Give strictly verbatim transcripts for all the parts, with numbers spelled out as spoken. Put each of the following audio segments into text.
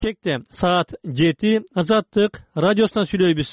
Бишкекте саат жети Азаттык радиосунан сүйлөйбүз.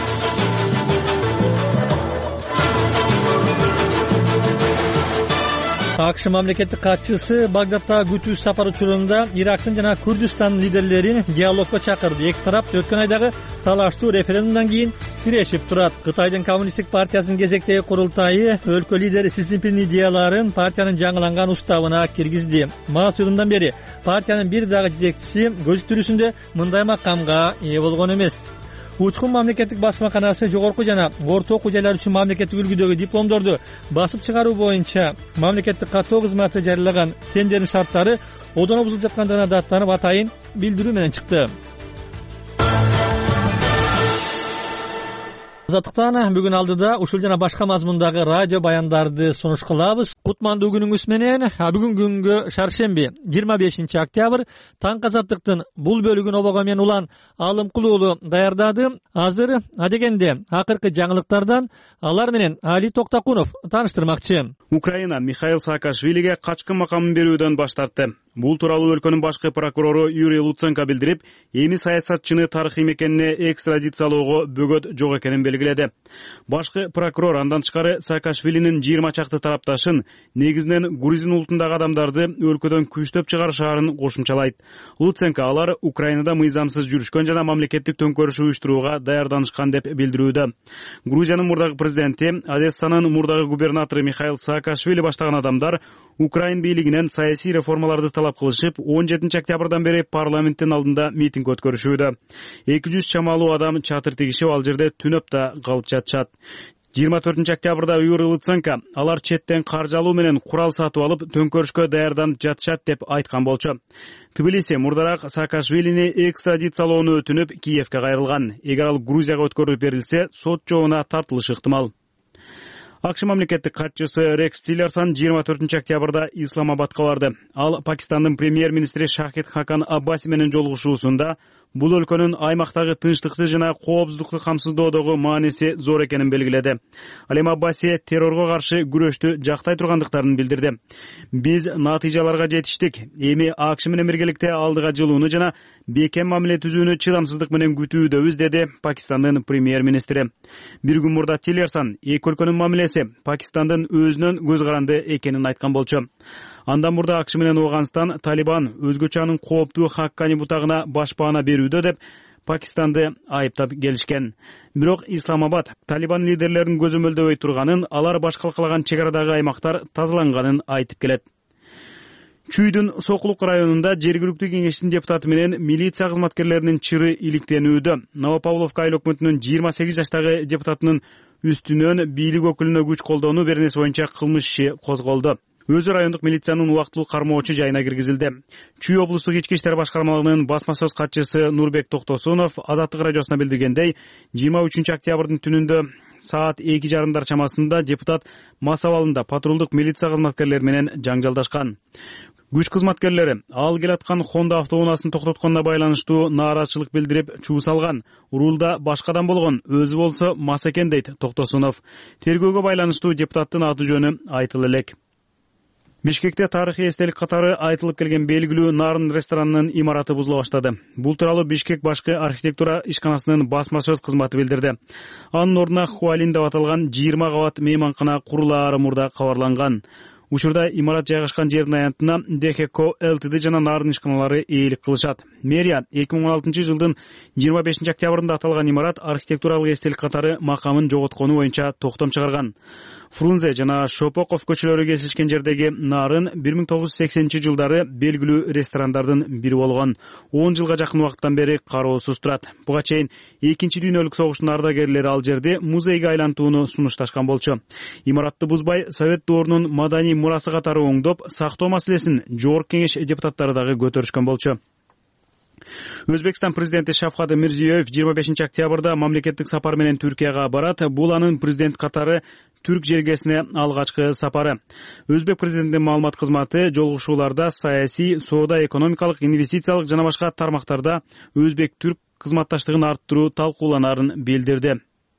АКШ мамлекеттик катчысы Багдадта күтүү сапар учурунда Ирактын жана Курдистан лидерлерин диалогко чакырды. Эки тарап өткөн айдагы талаштуу референдумдан кийин тирешип турат. Кытайдын коммунисттик партиясынын кезектеги курултайы өлкө лидери Си Цзиньпин идеяларын партиянын жаңыланган уставына киргизди. Мас жылдан бери партиянын бир дагы жетекчиси көз тирүүсүндө мындай макамга ээ болгон эмес. Учкун мамлекеттик басмаканасы жогорку жана орто окуу жайлар үчүн мамлекеттик үлгүдөгү дипломдорду басып чыгаруу боюнча мамлекеттик каттоо кызматы жарыялаган тендердин шарттары одоно бузулуп жаткандыгына даттанып атайын билдирүү менен чыкты. Азаттыктан бүгүн алдыда ушул жана башка мазмундагы радио баяндарды сунуш кылабыз. Кутмандуу күнүңүз менен. Бүгүн күнгө шаршемби жыйырма бешинчи октябрь таң Азаттыктын бул бөлүгүн обого мен улан Алымкулуулу даярдады. Азыр адегенде акыркы жаңылыктардан алар менен Али Токтакунов тааныштырмакчы. Украина Михаил Саакашвилиге качкын макамын берүүдөн баш тартты. Бул тууралуу өлкөнүн башкы прокурору Юрий Луценко билдирип, эми саясатчыны тарыхый мекенине экстрадициялоого бөгөт жок экенин белгиледи. Башкы прокурор андан тышкары Саакашвилинин жыйырма чакты тарапташын, негизинен грузин улутундагы адамдарды өлкөдөн күчтөп чыгарышаарын кошумчалайт. Луценко алар Украинада мыйзамсыз жүрүшкөн жана мамлекеттик төңкөрүш уюштурууга даярданышкан деп билдирүүдө. Грузиянын мурдагы президенти, Одессанын мурдагы губернатору Михаил Саакашвили баштаган адамдар Украин бийлигинен саясий реформаларды талап кылышып, он жетинчи октябрдан бери парламенттин алдында митинг өткөрүшүүдө. эки жүз чамалуу адам чатыр тигишип, ал жерде түнөп да калып жатышат. жыйырма төртүнчү октябрда Юрий Луценко алар четтен каржы алуу менен курал сатып алып, төңкөрүшкө даярданып жатышат деп айткан болчу. Тбилиси мурдараак Саакашвилини экстрадициялоону өтүнүп, Киевке кайрылган. Эгер ал Грузияга өткөрүлүп берилсе, сот жообуна тартылышы ыктымал. АКШ мамлекеттик катчысы Рекс Тиллерсон жыйырма төртүнчү октябрда Исламабадка барды. Ал Пакистандын премьер-министри Шахид Хакан Аббаси менен жолугушуусунда бул өлкөнүн аймактагы тынчтыкты жана коопсуздукту камсыздоодогу мааниси зор экенин белгиледи. Ал эми Аббаси террорго каршы күрөштү жактай тургандыктарын билдирди. Биз натыйжаларга жетиштик. Эми АКШ менен биргеликте алдыга жылууну жана бекем мамиле түзүүнү чыдамсыздык менен күтүүдөбүз, деди Пакистандын премьер-министри. Бир күн мурда Тиллерсон эки өлкөнүн мамилеси Пакистандын өзүнөн көз каранды экенин айткан болчу. Андан мурда АКШ менен Ооганстан Талибан өзгөчө анын кооптуу Хаккани бутагына башпаана берүүдө деп Пакистанды айыптап келишкен. Бирок Исламабад Талибан лидерлерин көзөмөлдөбөй турганын, алар баш калкалаган чек арадагы аймактар тазаланганын айтып келет. Чүйдүн Сокулук районунда жергиликтүү кеңештин депутаты менен милиция кызматкерлеринин чыры иликтенүүдө. Новопавловка айыл өкмөтүнүн жыйырма сегиз жаштагы депутатынын үстүнөн бийлик өкүлүнө күч колдонуу беренеси боюнча кылмыш иши козголду. Өзү райондук милициянын убактылуу кармоочу жайына киргизилди. Чүй облустук ички иштер башкармалыгынын басма сөз катчысы Нурбек Токтосунов Азаттык радиосуна билдиргендей, жыйырма үчүнчү октябрдын түнүндө саат эки жарымдар чамасында депутат мас абалында патрулдук милиция кызматкерлери менен жаңжалдашкан. Күч кызматкерлери ал келаткан Honda автоунаасын токтотконуна байланыштуу нааразычылык билдирип, чуу салган. Рулда башкадан болгон, өзү болсо мас экен, дейт Токтосунов. Тергөөгө байланыштуу депутаттын аты жөнү айтылы элек. Бишкекте тарыхый эстелик катары айтылып келген белгилүү Нарын ресторанынын имараты бузула баштады. Бул тууралуу Бишкек башкы архитектура ишканасынын басма сөз кызматы билдирди. Анын ордуна Хуалин деп аталган жыйырма кабат мейманкана курулаары мурда кабарланган. Учурда имарат жайгашкан жердин аянтына ДХК ЛТД жана Нарын ишканалары ээлик кылышат. Мэрия эки миң он алтынчы жылдын жыйырма бешинчи октябрында аталган имарат архитектуралык эстелик катары макамын жоготкону боюнча токтом чыгарган. Фрунзе жана Шопоков көчөлөрү кесилишкен жердеги Нарын бир миң тогуз жүз сексенинчи жылдары белгилүү ресторандардын бири болгон. он жылга жакын убакыттан бери кароосуз турат. Буга чейин экинчи дүйнөлүк согуштун ардагерлери ал жерди музейге айлантууну сунушташкан болчу. Имаратты бузбай, Совет доорунун маданий мурасы катары оңдоп, сактоо маселесин жогорку кеңеш депутаттары дагы көтөрүшкөн болчу. Өзбекстан президенти Шавкат Мирзиёев жыйырма бешинчи октябрда мамлекеттик сапар менен Түркияга барат. Бул анын президент катары түрк желгесине алгачкы сапары. Өзбек президентинин маалымат кызматы жолугушууларда саясий, соода, экономикалык, инвестициялык жана башка тармактарда өзбек-түрк кызматташтыгын арттыруу талкууланарын билдирди.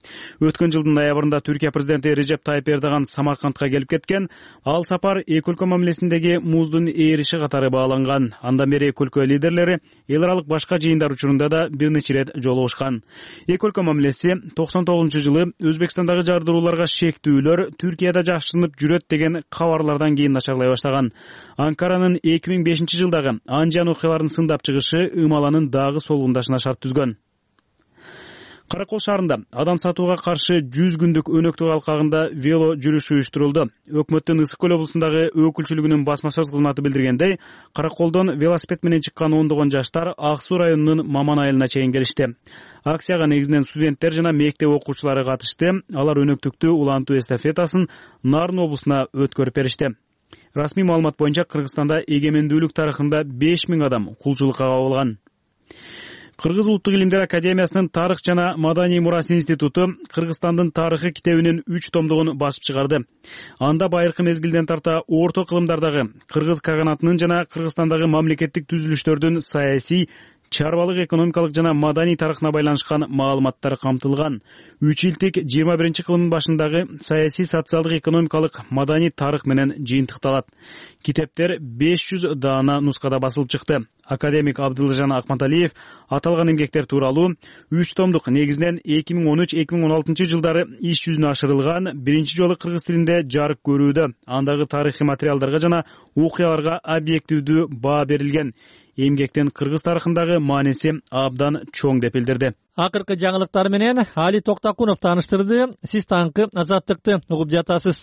Өткөн жылдын ноябрында Түркия президенти Режеп Тайып Эрдоган Самаркандка келип кеткен. Ал сапар эки өлкө мамилесиндеги муздун ээриши катары бааланган. Андан бери эки өлкө лидерлери эл аралык башка жыйындар учурунда да бир нече ирет жолугушкан. Эки өлкө мамилеси токсон тогузунчу жылы Өзбекстандагы жардырууларга шектүүлөр Түркияда жакшырынып жүрөт деген кабарлардан кийин начарлай баштаган. Анкаранын эки миң бешинчи жылдагы Анжан окуяларын сындап чыгышы ымаланын дагы солгундашына шарт түзгөн. Каракол шаарында адам сатууга каршы жүз күндүк өнөктүк алкагында вело жүрүш уюштурулду. Өкмөттүн Ысык көл облусундагы өкүлчүлүгүнүн басма сөз кызматы билдиргендей, Караколдон велосипед менен чыккан ондогон жаштар Ак Суу районунун Маман айылына чейин келишти. Акцияга негизинен студенттер жана мектеп окуучулары катышты. Алар өнөктүктү улантуу эстафетасын Нарын облусуна өткөрүп беришти. Расмий маалымат боюнча Кыргызстанда эгемендүүлүк тарыхында беш миң адам кулчулукка кабылган. Кыргыз улуттук илимдер академиясынын тарых жана маданий мурас институту Кыргызстандын тарыхы китебинин үч томдугун басып чыгарды. Анда байыркы мезгилден тарта орто кылымдардагы кыргыз каганатынын жана Кыргызстандагы мамлекеттик түзүлүштөрдүн саясий, чарбалык, экономикалык жана маданий тарыхына байланышкан маалыматтар камтылган. Үч илтик жыйырма биринчи кылымдын башындагы саясий, социалдык, экономикалык, маданий тарых менен жыйынтыкталат. Китептер беш жүз даана нускада басылып чыкты. Академик Абдылжан Акматалиев аталган эмгектер тууралуу үч томдук негизинен эки миң он үч эки миң он алтынчы жылдары иш жүзүнө ашырылган, биринчи жолу кыргыз тилинде жарык көрүүдө. Андагы тарыхый материалдарга жана окуяларга объективдүү баа берилген. Эмгектен кыргыз тарыхындагы мааниси абдан чоң деп билдирди. Акыркы жаңылыктар менен Али Токтакунов тааныштырды. Сиз таңкы Азаттыкты угуп жатасыз.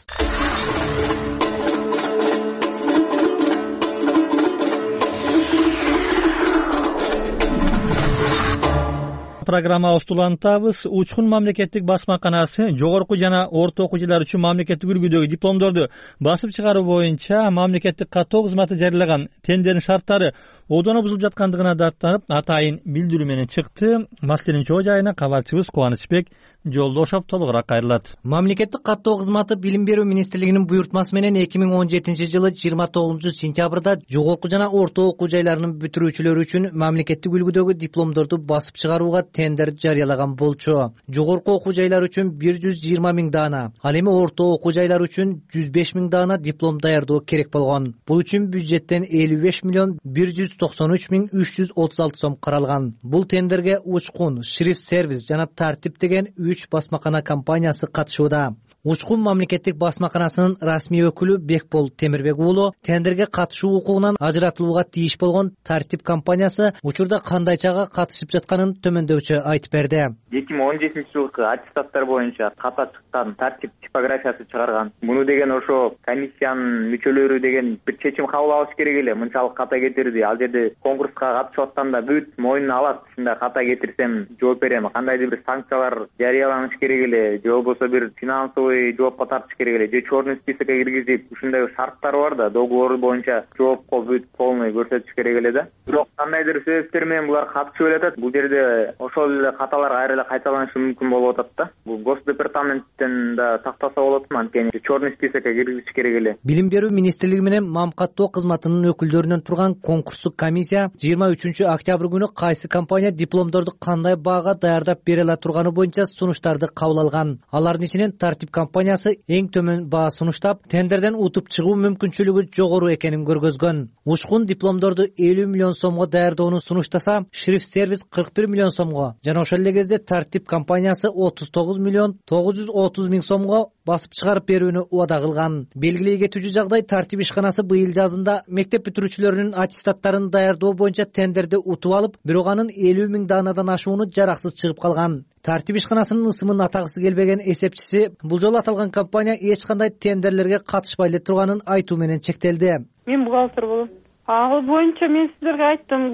Программабызды улантабыз. Учкун мамлекеттик басмаканасы жогорку жана орто окуучулар үчүн мамлекеттик үлгүдөгү дипломдорду басып чыгаруу боюнча мамлекеттик каттоо кызматы жарыялаган тендердин шарттары одоно бузулуп жаткандыгына даттанып, атайын билдирүү менен чыкты. Маселенин чоо жайына кабарчыбыз Кубанычбек Жолдошов толугураак кайрылат. Мамлекеттик каттоо кызматы Билим берүү министрлигинин буйртмасы менен эки миң он жетинчи жылы жыйырма тогузунчу сентябрда жогорку жана орто окуу жайларынын бүтүрүүчүлөрү үчүн мамлекеттик үлгүдөгү дипломдорду басып чыгарууга тендер жарыялаган болчу. Жогорку окуу жайлар үчүн бир жүз жыйырма миң даана, ал эми орто окуу жайлар үчүн жүз беш миң даана диплом даярдоо керек болгон. Бул үчүн бюджеттен элүү беш миллион бир жүз токсон үч миң үч жүз отуз алты сом каралган. Бул тендерге Учкун, Шрифт сервис жана Тартип деген үч басмакана компаниясы катышууда. Учкун мамлекеттик басмаканасынын расмий өкүлү Бекбол Темирбек уулу тендерге катышуу укугунан ажыратылууга тийиш болгон Тартип компаниясы учурда кандайчага катышып жатканын төмөндөчө айтып берди. эки миң он жетинчи жылкы аттестаттар боюнча ката чыккан Тартип типографиясы чыгарган. Муну деген ошо комиссиянын мүчөлөрү деген бир чечим кабыл алыш керек эле. Мынчалык ката кетирди. Ал жерде конкурска катышып атканда бүт моюнуна алат. Ушундай ката кетирсем жооп берем. Кандайдыр бир санкциялар жарыяланыш керек эле, же болбосо бир финансовый жоопко тартыш керек эле, же чёрный списокко киргизип, ушундай шарттары бар да, договор боюнча жоопко бүт полный көрсөтүш керек эле да. Бирок кандайдыр себептер менен булар катышып эле. Бул жерде ошол эле каталар кайра эле кайталанышы мүмкүн болуп атат да. Бул Госдепартаменттен да тактаса болот, анткени чёрный списокко киргизиш керек эле. Билим берүү министрлиги менен Мамкаттоо кызматынын өкүлдөрүнөн турган конкурстук комиссия жыйырма үчүнчү октябрь күнү кайсы компания дипломдорду кандай баага даярдап бере ала турганы боюнча сунуштарды кабыл алган. Алардын ичинен Тартип компаниясы эң төмөн баа сунуштап, тендерден утуп чыгуу мүмкүнчүлүгү жогору экенин көргөзгөн. Учкун дипломдорду элүү миллион сомго даярдоону сунуштаса, Шрифт сервис кырк бир миллион сомго, жана ошол эле кезде Тартип компаниясы отуз тогуз миллион тогуз жүз отуз миң сомго басып чыгарып берүүнү убада кылган. Белгилей кетүүчү жагдай, Тартип ишканасы быйыл жазында мектеп бүтүрүүчүлөрүнүн аттестаттарын даярдоо боюнча тендерди утуп алып, бирок анын элүү миң даанадан ашууну жараксыз чыгып калган. Тартип ишканасынын ысымын атагысы келбеген эсепчиси бул жолу аталган компания эч кандай тендерлерге катышпай эле турганын айтуу менен чектелди. Мен бухгалтер болом. Ал боюнча мен сиздерге айттым,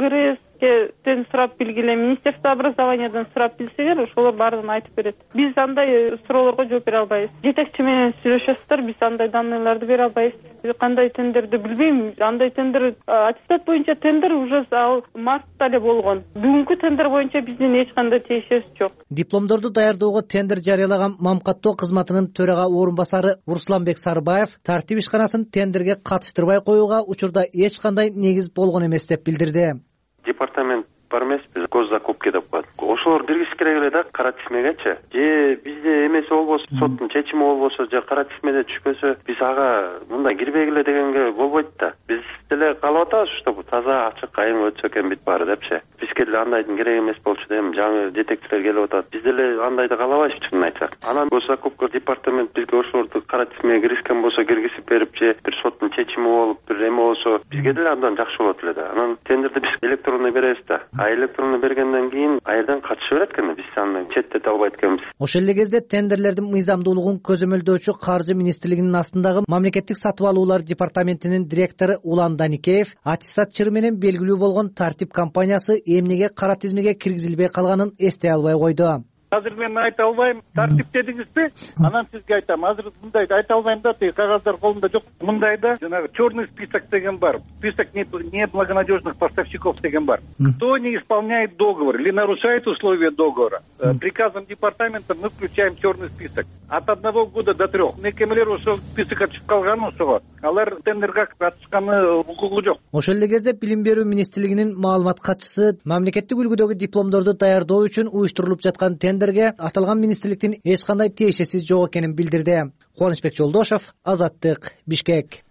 ГРСтен сурап билгиле, Министерство образованиядан сурап билсеңер, ошолор баарын айтып берет. Биз андай суроолорго жооп бере албайбыз. Жетекчи менен сүйлөшөсүздөр, биз андай данныйларды бере албайбыз. Кандай тендерди билбейм. Андай тендер, аттестат боюнча тендер уже ал мартта эле болгон. Бүгүнкү тендер боюнча биздин эч кандай тиешебиз жок. Дипломдорду даярдоого тендер жарыялаган Мамкаттоо кызматынын төрага орун басары Русланбек Сарбаев Тартип ишканасын тендерге катыштырбай коюуга учурда эч кандай негиз болгон эмес деп билдирди. Департамент бар эмеспиз, гос закупки деп коет. Ошолор киргизиш керек эле да кара тизмегечи. Же бизде эмеси болбосо, соттун чечими болбосо, же кара тизмеде түшпөсө, биз ага мындай кирбегиле дегенге болбойт да. Биз деле каалап атабыз, чтобы таза, ачык, айың өтсө экен бүт баары депчи. Бизге деле андайдын керек эмес болчу дейм. Жаңы жетекчилер келип атат. Биз деле андайды каалабайбыз, чынын айтсак. Анан госзакупка департамент бизге ошолорду кара тизмеге киргизген болсо киргизип берип, же бир соттун чечими болуп, бир эме болсо, бизге деле абдан жакшы болот эле да. Анан тендерди биз электронный беребиз да. А электронный бергенден кийин айрдан катыша берет экен, биз аны четтете албайт экенбиз. Ошол эле кезде тендерлердин мыйзамдуулугун көзөмөлдөөчү Каржы министрлигинин астындагы мамлекеттик сатып алуулар департаментинин директору Улан Даникеев аттестат чыры менен белгилүү болгон Тартип компаниясы эмнеге кара тизмеге киргизилбей калганын эстей албай койду. Азыр мен айта албайм. Тартип дедиңизби? Анан сизге айтам. Азыр мындайды айта албайм да, тиги кагаздар колумда жок. Мындайда жанагы черный список деген бар. Список неблагонадежных поставщиков деген бар. Кто не исполняет договор или нарушает условия договора, приказом департамента мы включаем черный список. От одного года до трех. Мекемелер ошол списокко түшүп калган ошого. Алар тендерге катышканы укугу жок. Ошол эле кезде Билим берүү министрлигинин маалымат катчысы мамлекеттик үлгүдөгү дипломдорду даярдоо үчүн уюштурулуп жаткан тендер аталган министрликтин эч кандай тиешеси жок экенин билдирди. Кубанычбек Жолдошов, Азаттык, Бишкек.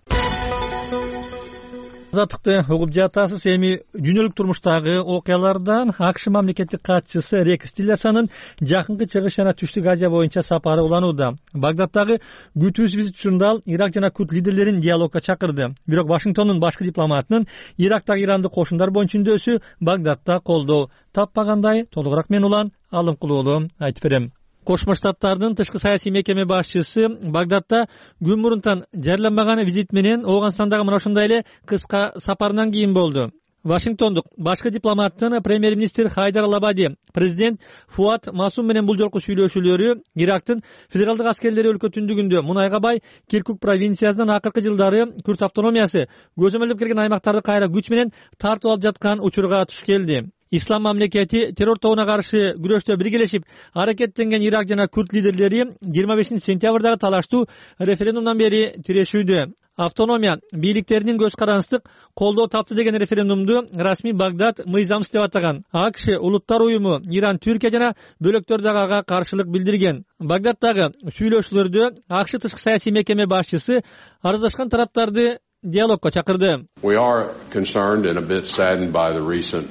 Азаттыкты угуп жатасыз. Эми дүйнөлүк турмуштагы окуялардан АКШ мамлекеттик катчысы Рекс Тиллерсонун жакынкы Чыгыш жана Түштүк Азия боюнча сапары уланууда. Багдадтагы күтүүсүз визит учурунда ал Ирак жана Курд лидерлерин диалогко чакырды. Бирок Вашингтондун башкы дипломатынын Ирактагы ирандык кошундар боюнча үндөөсү Багдадта колдоо таппагандай. Толугураак мен Улан Алымкулуулу айтып берем. Кошмо Штаттардын тышкы саясий мекеме башчысы Багдадта күн мурунтан жарыяланбаган визит менен Ооганстандагы мына ошондой эле кыска сапарынан кийин болду. Вашингтондук башкы дипломаттын премьер-министр Хайдар Алабади президент Фуат Масум менен бул жолку сүйлөшүүлөрү Ирактын федералдык аскерлери өлкө түндүгүндө мунайга бай Киркук провинциясынан акыркы жылдары Күрд автономиясы көзөмөлдөп келген аймактарды кайра күч менен тартып алып жаткан учурга туш келди. Ислам мамлекети террор тобуна каршы күрөштө биргелешип аракеттенген Ирак жана Курд лидерлери жыйырма бешинчи сентябрдагы талаштуу референдумдан бери тирешүүдө. Автономия бийликтеринин көз карандысыздык колдоо тапты деген референдумду расмий Багдад мыйзамсыз деп атаган. АКШ улуттар уюму, Иран, Түркия жана бөлөктөр дагы ага каршылык билдирген. Багдадтагы сүйлөшүүлөрдө АКШ тышкы саясий мекеме башчысы арыздашкан тараптарды диалогко чакырды. We are concerned and a bit saddened by the recent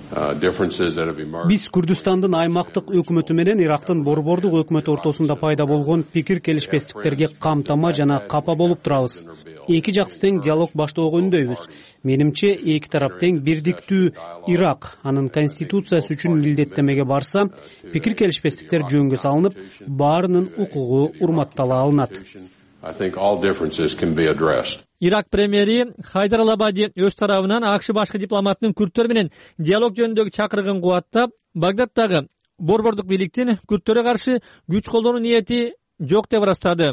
Биз Күрдүстандын аймактык өкмөтү менен Ирактын борбордук өкмөтү ортосунда пайда болгон пикир келишпестиктерге камтама жана капа болуп турабыз. Эки жакты тең диалог баштоого үндөйбүз. Менимче эки тарап тең бирдиктүү Ирак анын конституциясы үчүн милдеттемеге барса, пикир келишпестиктер жөнгө салынып, баарынын укугу урматтала алынат. I think all differences can be addressed. Ирак премьери Хайдар Алабади өз тарабынан АКШ башкы дипломатынын күрдтөр менен диалог жөнүндөгү чакырыгын кубаттап, Багдадтагы борбордук бийликтин күрдтөргө каршы күч колдонуу ниети жок деп ырастады.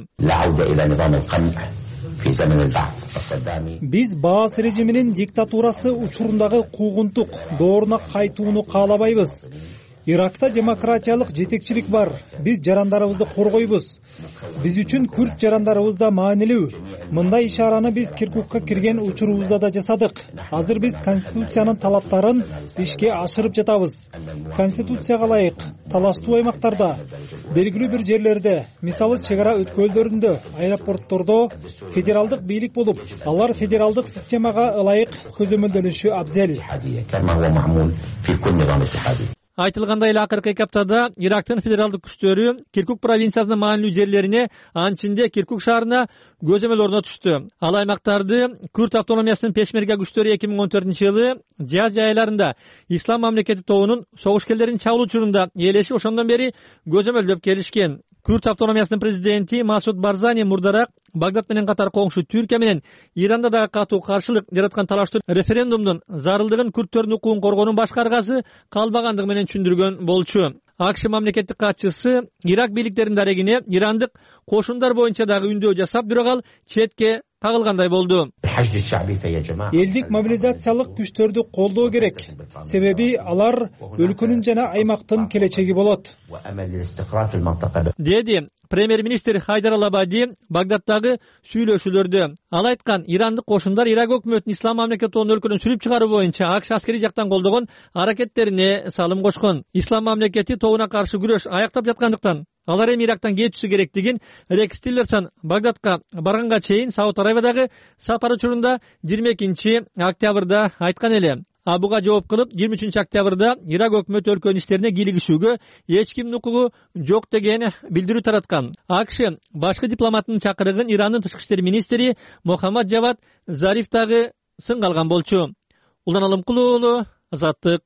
Биз Баас режиминин диктатурасы учурундагы куугунтук дооруна кайтууну каалабайбыз. Иракта демократиялык жетекчилик бар. Биз жарандарыбызды коргойбуз. Биз үчүн күрд жарандарыбыз да маанилүү. Мындай ишараны биз Киркукка кирген учурубузда да жасадык. Азыр биз конституциянын талаптарын ишке ашырып жатабыз. Конституцияга ылайык талаштуу аймактарда, белгилүү бир жерлерде, мисалы чек ара өткөлдөрүндө, аэропорттордо федералдык бийлик болуп, алар федералдык системага ылайык көзөмөлдөнүшү абзел. Айтылгандай эле акыркы эки аптада Ирактын федералдык күчтөрү Киркук провинциясынын маанилүү жерлерине, анын ичинде Киркук шаарына көзөмөл орнотушту. Ал аймактарды Күрд автономиясынын пешмерга күчтөрү эки миң он төртүнчү жылы Жаз айыларында Ислам мамлекети тобунун согушкерлерин чабуу учурунда ээлешип, ошондон бери көзөмөлдөп келишкен. Күрд автономиясынын президенти Масуд Барзани мурдараак Багдад менен катар коңшу Түркия менен Иранда дагы катуу каршылык жараткан талаштуу референдумдун зарылдыгын күрдтөрдүн укугун коргоонун башка аргасы калбагандыгы менен түшүндүргөн болчу. АКШ мамлекеттик катчысы Ирак бийликтеринин дарегине ирандык кошундар боюнча дагы үндөө жасап, бирок ал четке кагылгандай болду. Элдик мобилизациялык күчтөрдү колдоо керек, себеби алар өлкөнүн жана аймактын келечеги болот, деди премьер-министр Хайдар Ал-Абади Багдадтагы сүйлөшүүлөрдө. Ал айткан, ирандык кошундар Ирак өкмөтүнүн ислам мамлекетин өлкөнүн сүрүп чыгаруу боюнча АКШ аскери жактан колдогон аракеттерине салым кошкон. Ислам мамлекети тобуна каршы күрөш аяктап жаткандыктан алар эми Ирактан кетиши керектигин Рекс Тиллерсон Багдадка барганга чейин Сауд Аравиядагы сапар учурунда жыйырма экинчи октябрда айткан эле. А буга жооп кылып жыйырма үчүнчү октябрда Ирак өкмөтү өлкөнүн иштерине кийлигишүүгө эч кимдин укугу жок деген билдирүү тараткан. АКШ башкы дипломаттын чакырыгын Ирандын тышкы иштер министри Мохаммад Джавад Зариф дагы сынга алган болчу. Улан Алымкулуу уулу, Азаттык.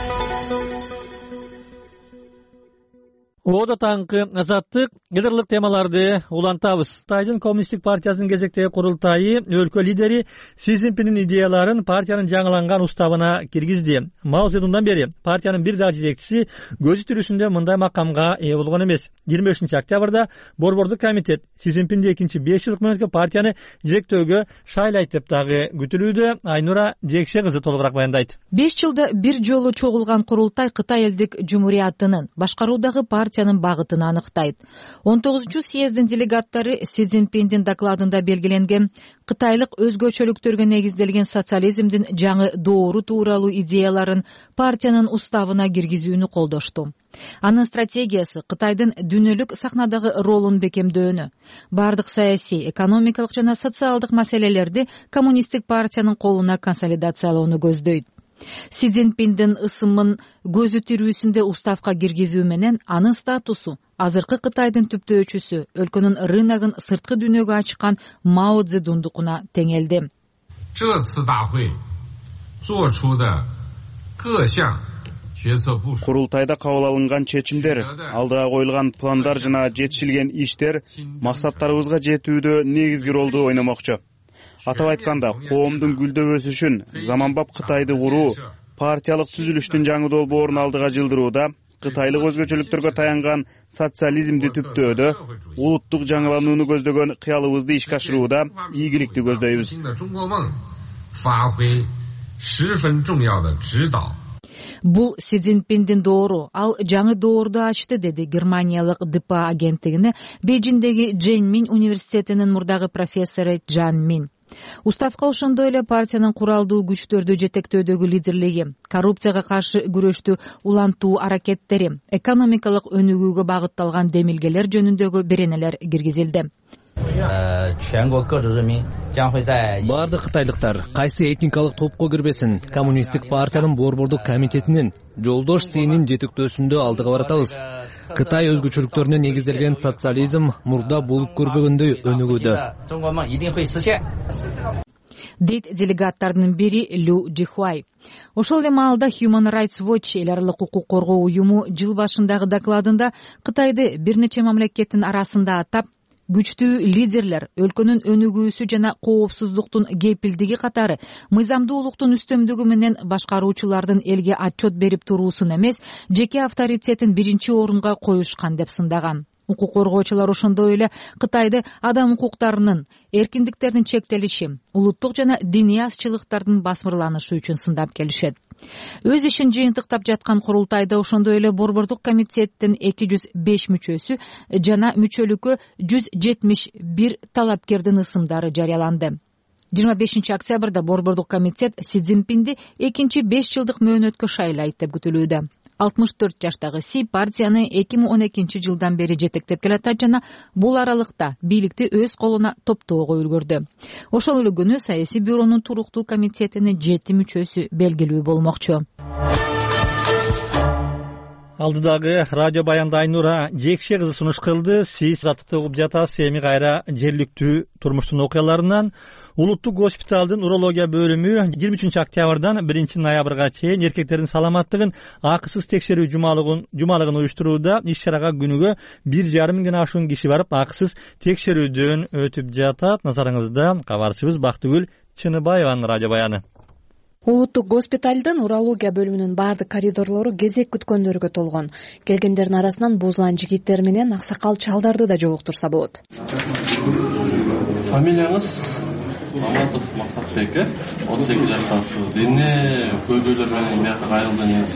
Ода таңкы Азаттык кызырлык темаларды улантабыз. Кытайдын Коммунисттик партиясынын кезектеги курултайы өлкө лидери Си Цзиньпиндин идеяларын партиянын жаңыланган уставына киргизди. Мао Цзедуңдан бери партиянын бир да жетекчиси көзү тирүүсүндө мындай макамга ээ болгон эмес. жыйырма бешинчи октябрда Борбордук комитет Си Цзиньпинди экинчи беш жылдык мөөнөткө партияны жетектөөгө шайлайт деп дагы күтүлүүдө. Айнура Жекше кызы толугураак баяндайт. беш жылда бир жолу чогулган курултай Кытай элдик жумуриятынын башкаруудагы партиянын багытын аныктайт. он тогузунчу съездин делегаттары Си Цзиньпиндин докладында белгиленген кытайлык өзгөчөлүктөргө негизделген социализмдин жаңы доору тууралуу идеяларын партиянын уставына киргизүүнү колдошту. Анын стратегиясы Кытайдын дүйнөлүк сахнадагы ролун бекемдөөнү, бардык саясий, экономикалык жана социалдык маселелерди коммунисттик партиянын колуна консолидациялоону көздөйт. Си Цзиньпиндин ысымын көзү тирүүсүндө уставка киргизүү менен анын статусу азыркы Кытайдын түптөөчүсү, өлкөнүн рыногун сырткы дүйнөгө ачкан Мао Цзедуңдукуна теңелди. Курултайда кабыл алынган чечимдер, алдыга коюлган пландар жана жетишилген иштер максаттарыбызга жетүүдө негизги ролду ойномокчу. Атап айтканда, коомдун гүлдөп өсүшүн, заманбап Кытайды куруу, партиялык түзүлүштүн жаңы долбоорун алдыга жылдырууда, кытайлык өзгөчөлүктөргө таянган социализмди түптөөдө, улуттук жаңыланууну көздөгөн кыялыбызды ишке ашырууда ийгиликти көздөйбүз. Бул Си Цзиньпиндин доору, ал жаңы доорду ачты, деди Германиялык Д П А агенттигине Бейжиңдеги Джэньминь университетинин мурдагы профессору Джан Мин. Уставка ошондой эле партиянын куралдуу күчтөрдү жетектөөдөгү лидерлиги, коррупцияга каршы күрөштү улантуу аракеттери, экономикалык өнүгүүгө багытталган демилгелер жөнүндөгү беренелер киргизилди. Бардык кытайлыктар кайсы этникалык топко кирбесин, коммунисттик партиянын Борбордук комитетинин жолдош Синин жетектөөсүндө алдыга баратабыз. Кытай өзгөчөлүктөрүнө негизделген социализм мурда болуп көрбөгөндөй өнүгүүдө, дейт делегаттардын бири Лю Жихуай. Ошол эле маалда Human Rights Watch эл аралык укук коргоо уюму жыл башындагы докладында Кытайды бир нече мамлекеттин арасында атап, күчтүү лидерлер өлкөнүн өнүгүүсү жана коопсуздуктун кепилдиги катары мыйзамдуулуктун үстөмдүгү менен башкаруучулардын элге отчет берип туруусун эмес, жеке авторитетин биринчи орунга коюшкан деп сындаган. Укук коргоочулар ошондой эле Кытайды адам укуктарынын, эркиндиктердин чектелиши, улуттук жана диний азчылыктардын басмырланышы үчүн сындап келишет. Өз ишин жыйынтыктап жаткан курултайда ошондой эле Борбордук комитеттин эки жүз беш мүчөсү жана мүчөлүккө жүз жетимиш бир талапкердин ысымдары жарыяланды. жыйырма бешинчи октябрда Борбордук комитет Си Цзиньпинди экинчи беш жылдык мөөнөткө шайлайт деп күтүлүүдө. алтымыш төрт жаштагы Си партияны эки миң он экинчи жылдан бери жетектеп келатат жана бул аралыкта бийликти өз колуна топтоого үлгүрдү. Ошол эле күнү саясий бюронун туруктуу комитетинин жети мүчөсү белгилүү болмокчу. Алдыдагы радио баянда Айнура Жекше кызы сунуш кылды. Сиз жатып угуп жатасыз. Эми кайра жергиликтүү турмуштун окуяларынан Улуттук госпиталдын урология бөлүмү жыйырма үчүнчү октябрдан биринчи ноябрга чейин эркектердин саламаттыгын акысыз текшерүү жумалыгын жумалыгын уюштурууда. Иш чарага күнүгө бир жарым миңден ашуун киши барып акысыз текшерүүдөн өтүп жатат. Назарыңызда кабарчыбыз Бактыгүл Чыныбаеванын радио баяны. Улуттук госпиталдын урология бөлүмүнүн бардык коридорлору кезек күткөндөргө толгон. Келгендердин арасынан бузулан жигиттер менен аксакал чалдарды да жолуктурса болот. Фамилияңыз? Маматов Максатбек, отуз эки жаштасыз. Эмне көйгөйлөр менен бияка кайрылдыңыз?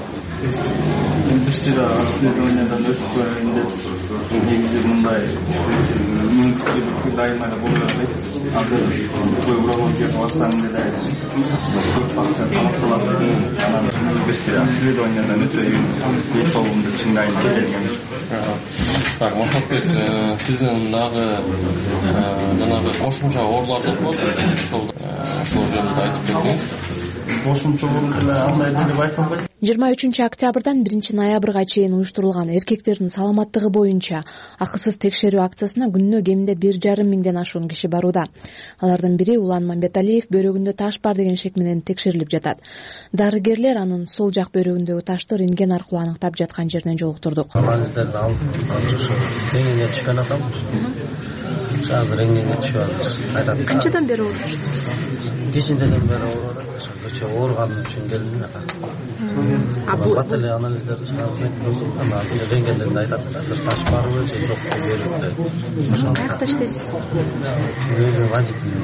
Биринчи расследованиядан өтүп көрөйүн деп негизи мындай мүмкүнчүлүк дайыма эле боло бербейт. Азыр көй урологияга барсаң деле көп акча талап кылат. Анан биринчи расследованиядан өтөйүн, эч жолумду чыңдайын деп келгем. Так, Максатбек, сиздин дагы жанагы кошумча ооруларды болот. Ошол ошол жөнүндө айтып берсеңиз. Кошумча оору деле андай деле байкалбайт. жыйырма үчүнчү октябрдан биринчи ноябрга чейин уюштурулган эркектердин саламаттыгы боюнча акысыз текшерүү акциясына күнүнө кеминде бир жарым миңден ашуун киши барууда. Алардын бири Улан Мамбеталиев бөйрөгүндө таш бар деген шек менен текшерилип жатат. Дарыгерлер анын сол жак бөйрөгүндөгү ташты рентген аркылуу аныктап жаткан жеринен жолуктурдук. Анализдерди алып, азыр ошо рентгенге түшкөн атабыз. Азыр рентгенге түшүп атабыз. Айтат. Канчадан бери ооруп? Кечинеден бери ооруп атат. Ошо ооруган үчүн келдим ата. А бул батале анализдерди чыгарып кетти. Анан рентгенден айтат, бир таш барбы, же жокпу бөйрөктө. Ошо каякта иштейсиз? Өзүм водитель.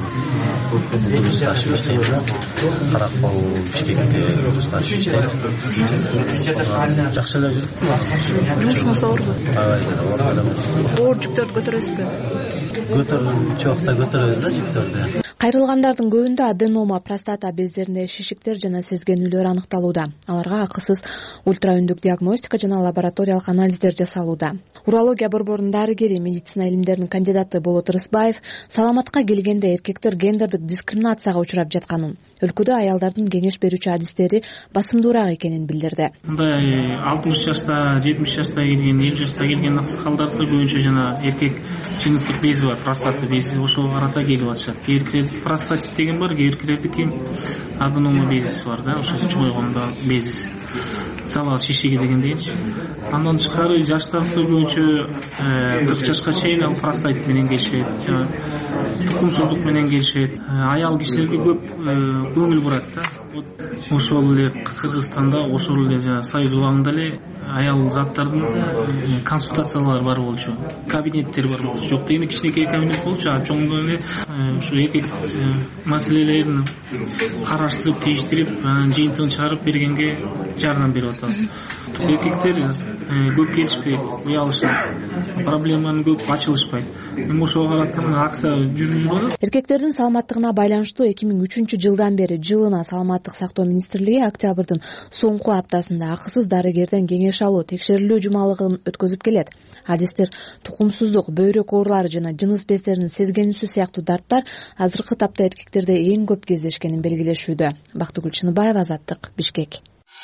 Ташташ иштейм. Каракол Бишкекте ташташ иштейм. Жакшы эле жүрүп. Жумушуңуз оорубу? Ооба, ооруп эле. Оор жүктөрдү көтөрөсүзбү? Көтөрдүм, чокта көтөрөбүз да жүктөрдү. Кайрылгандардын көбүндө аденома, простата бездеринде шишиктер жана сезгенүүлөр аныкталууда. Аларга акысыз ультраүндүк диагностика жана лабораториялык анализдер жасалууда. Урология борборунун дарыгери, медицина илимдеринин кандидаты Болот Рысбаев саламатка келгенде эркектер гендердик дискриминацияга учурап жатканын, өлкөдө аялдардын кеңеш берүүчү адистери басымдуураак экенин билдирди. Мындай алтымыш жашта, жетимиш жашта келген, элүү жашта келген аксакалдарды көбүнчө жана эркек жыныстык бези бар, простата бези, ошого карата келип атышат. Кээ простатит деген бар, кээ аденома безиси бар да, ошо чойгондо безиси. Мисалы шишеге деген дейинчи. Андан тышкары жаштарды көбүнчө кырк жашка чейин ал простатит менен келишет, жана тукумсуздук менен келишет. Аял кишилерге көп көңүл бурат да. Ошол эле Кыргызстанда, ошол эле жана Союз убагында эле аял заттардын консультациялары бар болчу, кабинеттер бар болчу. Жок дегенде кичинекей кабинет болчу, а чоңдо эле ушу эркек маселелерин караштырып, тийиштирип, анан жыйынтыгын чыгарып бергенге жардам берип атабыз. Эркектер көп келишпейт, уялышат, проблеманы көп ачылышпайт. Эми ошого карата акция жүргүзүлүп атат. Эркектердин саламаттыгына байланыштуу эки миң үчүнчү жылдан бери жылына Саламаттык сактоо министрлиги октябрдын соңку аптасында акысыз дарыгерден кеңеш алуу, текшерилүү жумалыгын өткөзүп келет. Адистер тукумсуздук, бөйрөк оорулары жана жыныс бездеринин сезгенүүсү сыяктуу дарттар азыркы тапта эркектерде эң көп кездешкенин белгилешүүдө. Бактыгүл Чыныбаева, Азаттык, Бишкек.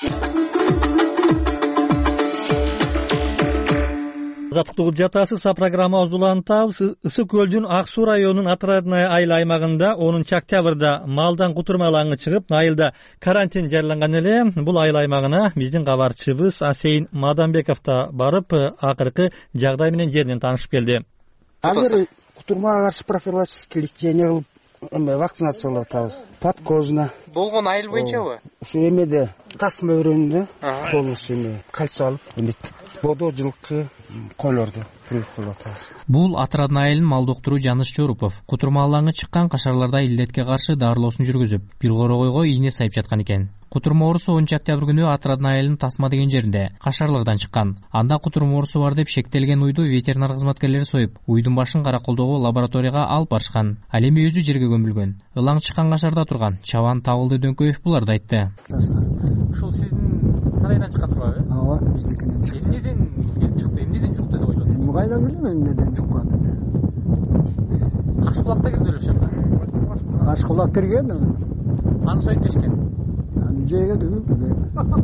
Азаттык жатасыз, программабыз улантабыз. Ысык көлдүн Ак Суу районунун Отрадная айыл аймагында онунчу октябрда малдан кутурма алаңы чыгып, айылда карантин жарыяланган эле. Бул айыл аймагына биздин кабарчыбыз Асейин Маданбеков да барып, акыркы жагдай менен жеринен таанышып келди. Азыр кутурмага каршы профилактический лечение кылып, эме вакцинациялап атабыз. Подкожно. Болгон айыл боюнчабы? Ушу эмеде тас мөөрөндө полностью эме кальций алып, эмет бодо жылкы койлорду привит кылып атабыз. Бул Отрадная айылынын мал доктуру Жаныш Жорупов кутурма алаңы чыккан кашарларда илдетке каршы дарылоосун жүргүзүп, бир корогойго ийне сайып жаткан экен. Кутурма оорусу онунчу октябрь күнү Отрадная айылынын Тасма деген жеринде кашарлыгдан чыккан. Анда кутурма оорусу бар деп шектелген уйду ветеринар кызматкерлери союп, уйдун башын Караколдогу лабораторияга алып барышкан. Ал эми өзү жерге көмүлгөн. Ылаң чыккан кашарда турган Чабан Табылды Дөңкөев буларды айтты. Ушул сиздин сарайдан чыккан турбабы? Ооба, биздикинен чыкты. Эмнеден келип чыкты? Эмнеден жукты деп ойлойсуз? Эми кайдан билем эмнеден жукканын. Кашкулакта кирди эле ошондо. Кашкулак кирген. Аны союп жешкен. Аны жеген билбейм.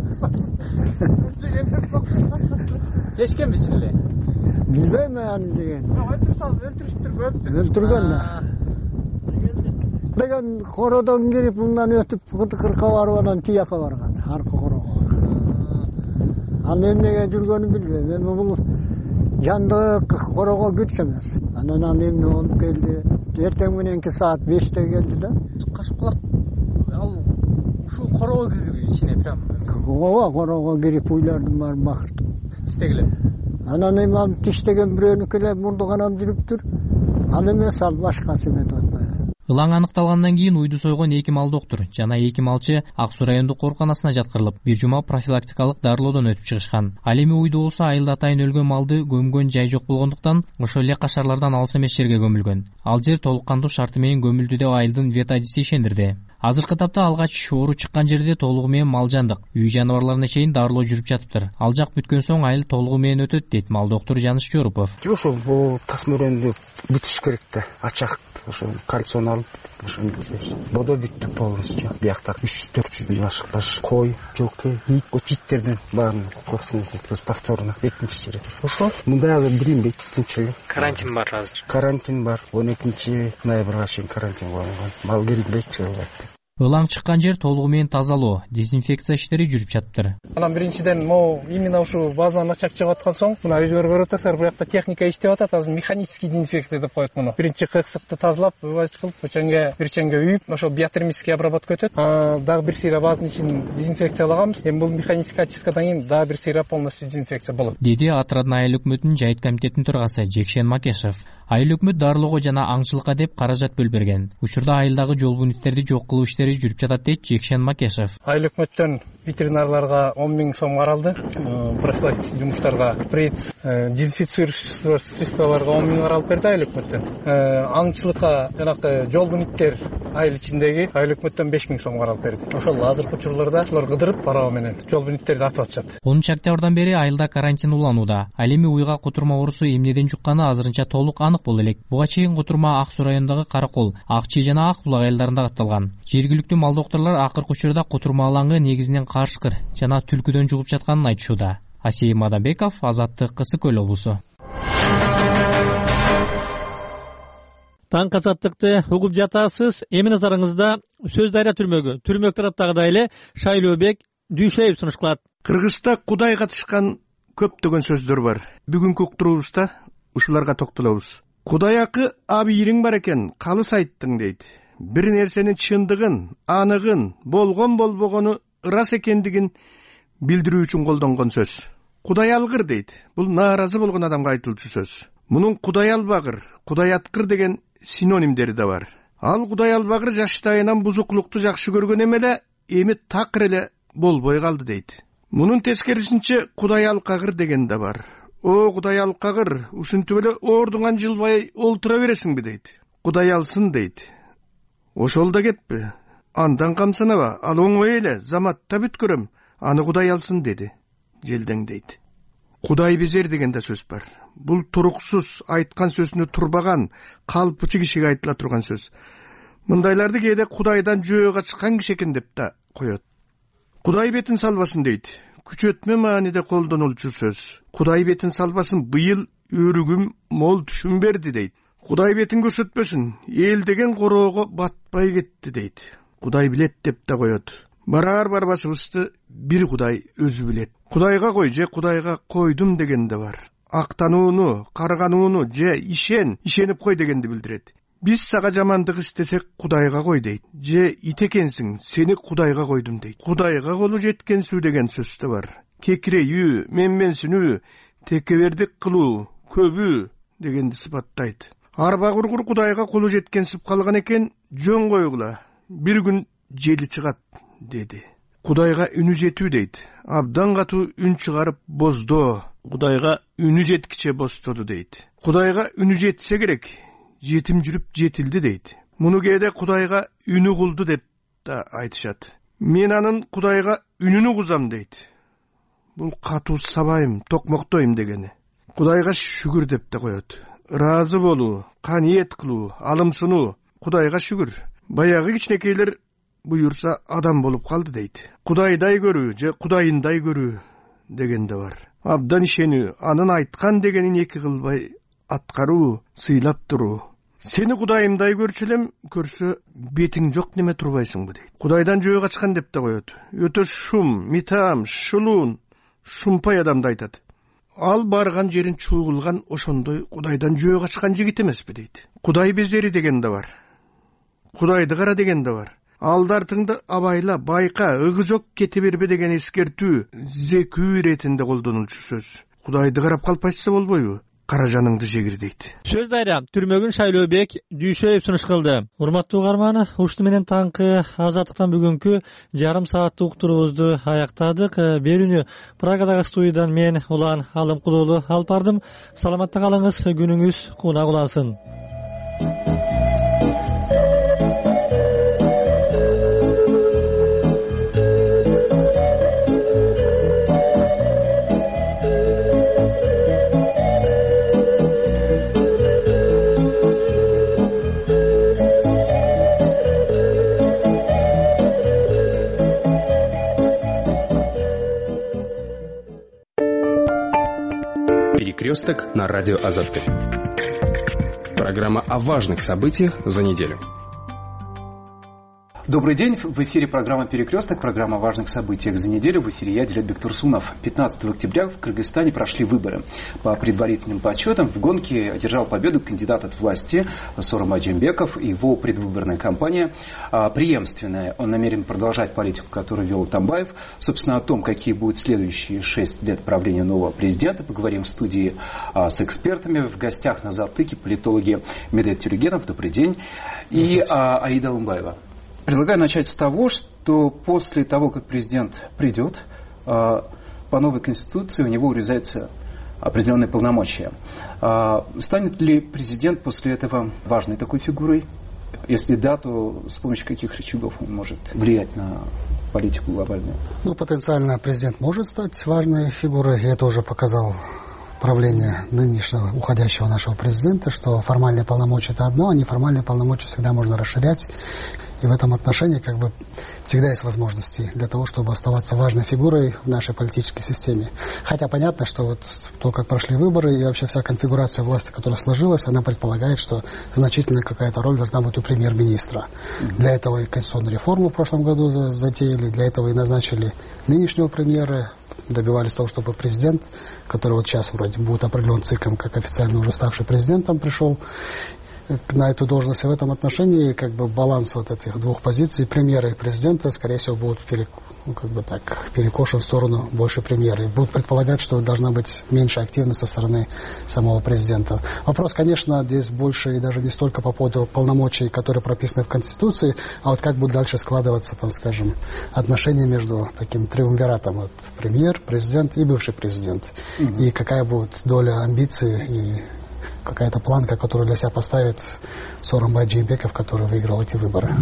Жешкенбиз эле. Билбейм аны жеген. Өлтүрүштүр көптү. Өлтүргөн да. Деген кородон кирип мындан өтүп кыркка барып анан тияка барган, аркы корого. Аны эмнеге жүргөнүн билбейм. Эми бул жандык корого күч эмес. Анан ал эмне болуп келди? Эртең мененки саат беште келди да. Кашкулак ал ушул корого кирди ичине прям. Ооба, корого кирип уйлардын баарын бакыртып. Тиштегиле. Анан эми ал тиштеген бирөөнүкү эле мурдук анам жүрүптүр. Аны эмес, ал башкасы эметип атпайбы. Ылаң аныкталгандан кийин уйду сойгон эки малдоктур жана эки малчы Ак Суу райондук ооруканасына жаткырылып, бир жума профилактикалык дарылоодон өтүп чыгышкан. Ал эми уйду болсо айылда атайын өлгөн малды көмгөн жай жок болгондуктан ошол эле кашарлардан алыс эмес жерге көмүлгөн. Ал жер толук кандуу шарты менен көмүлдү деп айылдын ветадиси ишендирди. Азыркы тапта алгач оору чыккан жерде толугу менен мал жандык, үй жаныбарларына чейин дарылоо жүрүп жатыптыр. Ал жак бүткөн соң айыл толугу менен өтөт дейт мал доктуру Жаныш Жоропов. Ошо бул тасма өрөндү бүтүш керек да. Ачак ошо кальцион алып ошо бүтсөз. Бодо бүттү полностью. Бияктар үч төрт жүздөн ашык баш кой, жылкы, ит, очиттерден баарын коксун өткөз повторно экинчи жере. Ошо мындагы билинбейт тынчылык. Карантин бар азыр. Карантин бар. он экинчи ноябрга чейин карантин коюлган. Мал кирбейт чыгат. Ылаң чыккан жер толугу менен тазалоо, дезинфекция иштери жүрүп жатыптыр. Анан биринчиден могу именно ушу базадан ачак чыгып аткан соң, мына өзгөрүп көрүп атасыздар, бул жакта техника иштеп атат, азыр механический дезинфекция деп коет муну. Биринчи кырсыкты тазалап, вывозить кылып, бычанга бирченге үйүп, ошо биотермический обработка өтөт. Дагы бир сыйра базанын ичин дезинфекциялаганбыз. Эми бул механический очисткадан кийин дагы бир сыйра полностью дезинфекция болот. Деди Атрадын айыл өкмөтүнүн жайыт комитетинин төрагасы Жекшен Макешев. Айыл өкмөт дарылоого жана аңчылыкка деп каражат бөлүп берген. Учурда айылдагы жол буниттерди жок кылуу иштери жүрүп жатат дейт Жекшен Макешев. Айыл өкмөттөн ветеринарларга он миң сом каралды. Профилактик жумуштарга прец, дезинфицирующий средстволорго он миң каралып берди айыл өкмөттөн. Аңчылыкка жанагы жол буниттер айыл ичиндеги айыл өкмөттөн беш миң сом каралып берди. Ошол азыркы учурларда ушулар кыдырып пароо менен жол буниттерди атып атышат. онунчу октябрдан бери айылда карантин уланууда. Ал эми уйга кутурма оорусу эмнеден жукканы азырынча толук анык боло элек. Буга чейин кутурма Ак Суу районундагы Каракол, Ак Чүй жана Ак Булак айылдарында катталган. Жергиликтүү мал доктурлар акыркы учурда кутурма алаңы негизинен карышкыр жана түлкүдөн жугуп жатканын айтышууда. Асей Мадабеков, Азаттык, Кысык Көл облусу. Таң казаттыкты угуп жатасыз. Эми назарыңызда сөз дайра түрмөгү. Түрмөк тараттагыдай эле Шайлообек Дүйшөев сунуш кылат. Кыргызда Кудай катышкан көптөгөн сөздөр бар. Бүгүнкү уктуруубузда ушуларга токтолобуз. Кудай акы абийириң бар экен, калыс айттың дейт. Бир нерсенин чындыгын, аныгын, болгон болбогону ырас экендигин билдирүү үчүн колдонгон сөз. Кудай алгыр дейт. Бул нааразы болгон адамга айтылчу сөз. Мунун Кудай албагыр, Кудай аткыр деген синонимдери да бар. Ал Кудай албагыр жаштайынан бузуклукту жакшы көргөн эмеле, эми такыр эле болбой калды дейт. Мунун тескерисинче Кудай алкагыр деген да бар. О, Кудай алкагыр, ушинтип эле оордуңан жылбай олтура бересиңби дейт. Кудай алсын дейт. Ошол да кетпи. Андан камсанаба, ал оңой эле, заматта бүткөрөм, аны Кудай алсын деди. Желдең дейт. Кудай безер деген да сөз бар. Бул туруксуз айткан сөзүнө турбаган, калпычы кишиге айтыла турган сөз. Мындайларды кээде Кудайдан жөө качкан киши экен деп да коет. Кудай бетин салбасын дейт. Күчөтмө мааниде колдонулчу сөз. Кудай бетин салбасын, быйыл өрүгүм мол түшүм берди дейт. Кудай бетин көрсөтпөсүн, эл деген короого батпай кетти дейт. Кудай билет деп да коет. Барар барбашыбызды бир Кудай өзү билет. Кудайга кой же Кудайга койдум деген да бар. Актанууну, карганууну же ишен, ишенип кой дегенди билдирет. Биз сага жамандык истесек Кудайга кой дейт. Же ит экенсиң, сени Кудайга койдум дейт. Кудайга колу жеткенсүү деген сөз да бар. Кекирейүү, менменсинүү, текебердик кылуу, көбүү дегенди сыпаттайт. Арба кургур Кудайга колу жеткенсип калган экен, жөн койгула. Бир күн жели чыгат деди. Кудайга үнү жетүү дейт. Абдан катуу үн чыгарып боздо. Кудайга үнү жеткиче бостоду дейт. Кудайга үнү жетсе керек, жетим жүрүп жетилди дейт. Муну кээде Кудайга үнү кулду деп да айтышат. Мен анын Кудайга үнүнү кузам дейт. Бул катуу сабайым, токмоктойм дегени. Кудайга шүгүр деп да коет. Ыраазы болуу, каниет кылуу, алымсынуу. Кудайга шүгүр. Баягы кичинекейлер буюрса адам болуп калды дейт. Кудайдай көрүү же Кудайындай көрүү деген да бар. Абдан ишенүү, анын айткан дегенин эки кылбай аткаруу, сыйлап туруу. Сени Кудайымдай көрчү элем, көрсө бетиң жок неме турбайсыңбы дейт. Кудайдан жөө качкан деп да коет. Өтө шум, митам, шулуун, шумпай адамды айтат. Ал барган жерин чуугулган ошондой Кудайдан жөө качкан жигит эмеспи дейт. Кудай безери деген да бар. Кудайды кара деген да бар. Алдартыңды абайла, байка, ыгы жок кете бербе деген эскертүү, зекүү иретинде колдонулчу сөз. Кудайды карап калпайса болбойбу? кара жаныңды жегир дейт. Сөз дайра Түрмөгүн Шайлообек Дүйшөев сунуш кылды. Урматтуу угарман, ушуну менен таңкы Азаттыктан бүгүнкү жарым сааттык уктуруубузду аяктадык. Берүүнү Прагадагы студиядан мен Улан Алымкулуулу алып бардым. Саламатта калыңыз, күнүңүз кууна улансын. Перекресток на радио Азатты. Программа о важных событиях за неделю. Добрый день. В эфире программа «Перекресток», программа о важных событиях за неделю. В эфире я, Дилетбек Турсунов. пятнадцатого октября в Кыргызстане прошли выборы. По предварительным подсчетам в гонке одержал победу кандидат от власти Сооронбай Жээнбеков. Его предвыборная кампания а, преемственная. Он намерен продолжать политику, которую вел Атамбаев. Собственно, о том, какие будут следующие шесть лет правления нового президента, поговорим в студии а, с экспертами. В гостях на затыке политологи Медет Тюрегенов. Добрый день. И а, Аида Алымбаева. Предлагаю начать с того, что после того, как президент придет, по новой конституции у него урезаются определенные полномочия. Станет ли президент после этого важной такой фигурой? Если да, то с помощью каких рычагов он может влиять на политику глобальную? Ну, потенциально президент может стать важной фигурой, и это уже показал правление нынешнего, уходящего нашего президента, что формальные полномочия – это одно, а неформальные полномочия всегда можно расширять. И в этом отношении как бы всегда есть возможности для того, чтобы оставаться важной фигурой в нашей политической системе. Хотя понятно, что вот то, как прошли выборы и вообще вся конфигурация власти, которая сложилась, она предполагает, что значительная какая-то роль должна быть у премьер-министра. Mm-hmm. Для этого и конституционную реформу в прошлом году затеяли, для этого и назначили нынешнего премьера, добивались того, чтобы президент, который вот сейчас вроде будет определен ЦИКом, как официально уже ставший президентом, пришел на эту должность. И в этом отношении как бы баланс вот этих двух позиций, премьера и президента, скорее всего, будут перек... ну, как бы так, перекошен в сторону больше премьера. И будут предполагать, что должна быть меньше активности со стороны самого президента. Вопрос, конечно, здесь больше и даже не столько по поводу полномочий, которые прописаны в Конституции, а вот как будут дальше складываться, там, скажем, отношения между таким триумвиратом. Вот, премьер, президент и бывший президент. Mm-hmm. И какая будет доля амбиций и какая-то планка, которую для себя поставит Сооронбай Жээнбеков, который выиграл эти выборы.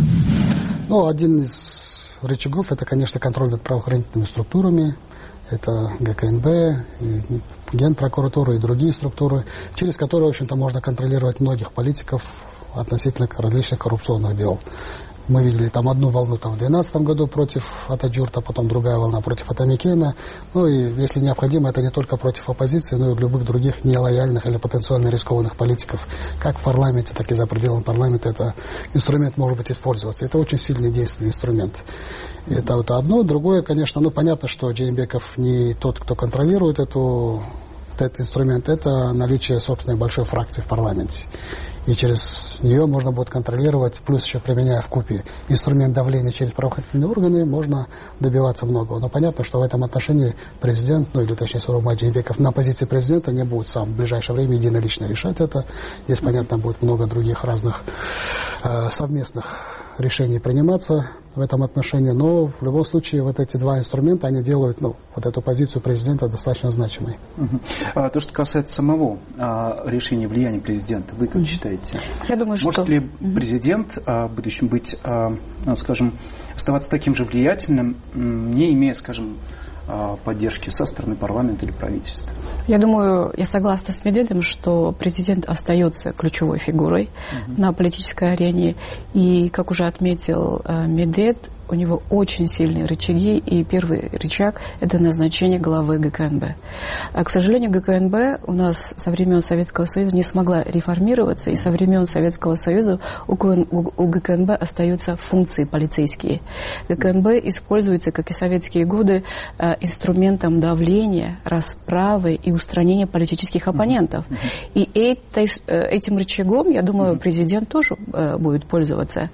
Ну, один из рычагов – это, конечно, контроль над правоохранительными структурами. Это ГКНБ, и Генпрокуратура и другие структуры, через которые, в общем-то, можно контролировать многих политиков относительно различных коррупционных дел. Мы видели там одну волну там, в две тысячи двенадцатом году против Атаджурта, потом другая волна против Атамикена. Ну и, если необходимо, это не только против оппозиции, но и любых других нелояльных или потенциально рискованных политиков. Как в парламенте, так и за пределами парламента этот инструмент может быть использоваться. Это очень сильный действенный инструмент. Это вот одно. Другое, конечно, ну понятно, что Жээнбеков не тот, кто контролирует эту, этот инструмент. Это наличие собственной большой фракции в парламенте. И через нее можно будет контролировать, плюс еще применяя вкупе инструмент давления через правоохранительные органы, можно добиваться многого. Но понятно, что в этом отношении президент, ну или точнее Сооронбай Жээнбеков на позиции президента не будет сам в ближайшее время единолично решать это. Здесь, понятно, будет много других разных э, совместных решений приниматься в этом отношении, но в любом случае вот эти два инструмента, они делают ну, вот эту позицию президента достаточно значимой. Uh-huh. А, то, что касается самого а, решения влияния президента, вы как uh-huh. считаете? Я думаю, Может что... ли президент а, в будущем быть, а, ну, скажем, оставаться таким же влиятельным, не имея, скажем, поддержки со стороны парламента или правительства? Я думаю, я согласна с Медедом, что президент остается ключевой фигурой uh-huh. на политической арене. И, как уже отметил Медед, у него очень сильные рычаги, и первый рычаг – это назначение главы ГКНБ. А, к сожалению, ГКНБ у нас со времен Советского Союза не смогла реформироваться, и со времен Советского Союза у ГКНБ остаются функции полицейские. ГКНБ используется, как и советские годы, инструментом давления, расправы и устранения политических оппонентов. И этим рычагом, я думаю, президент тоже будет пользоваться.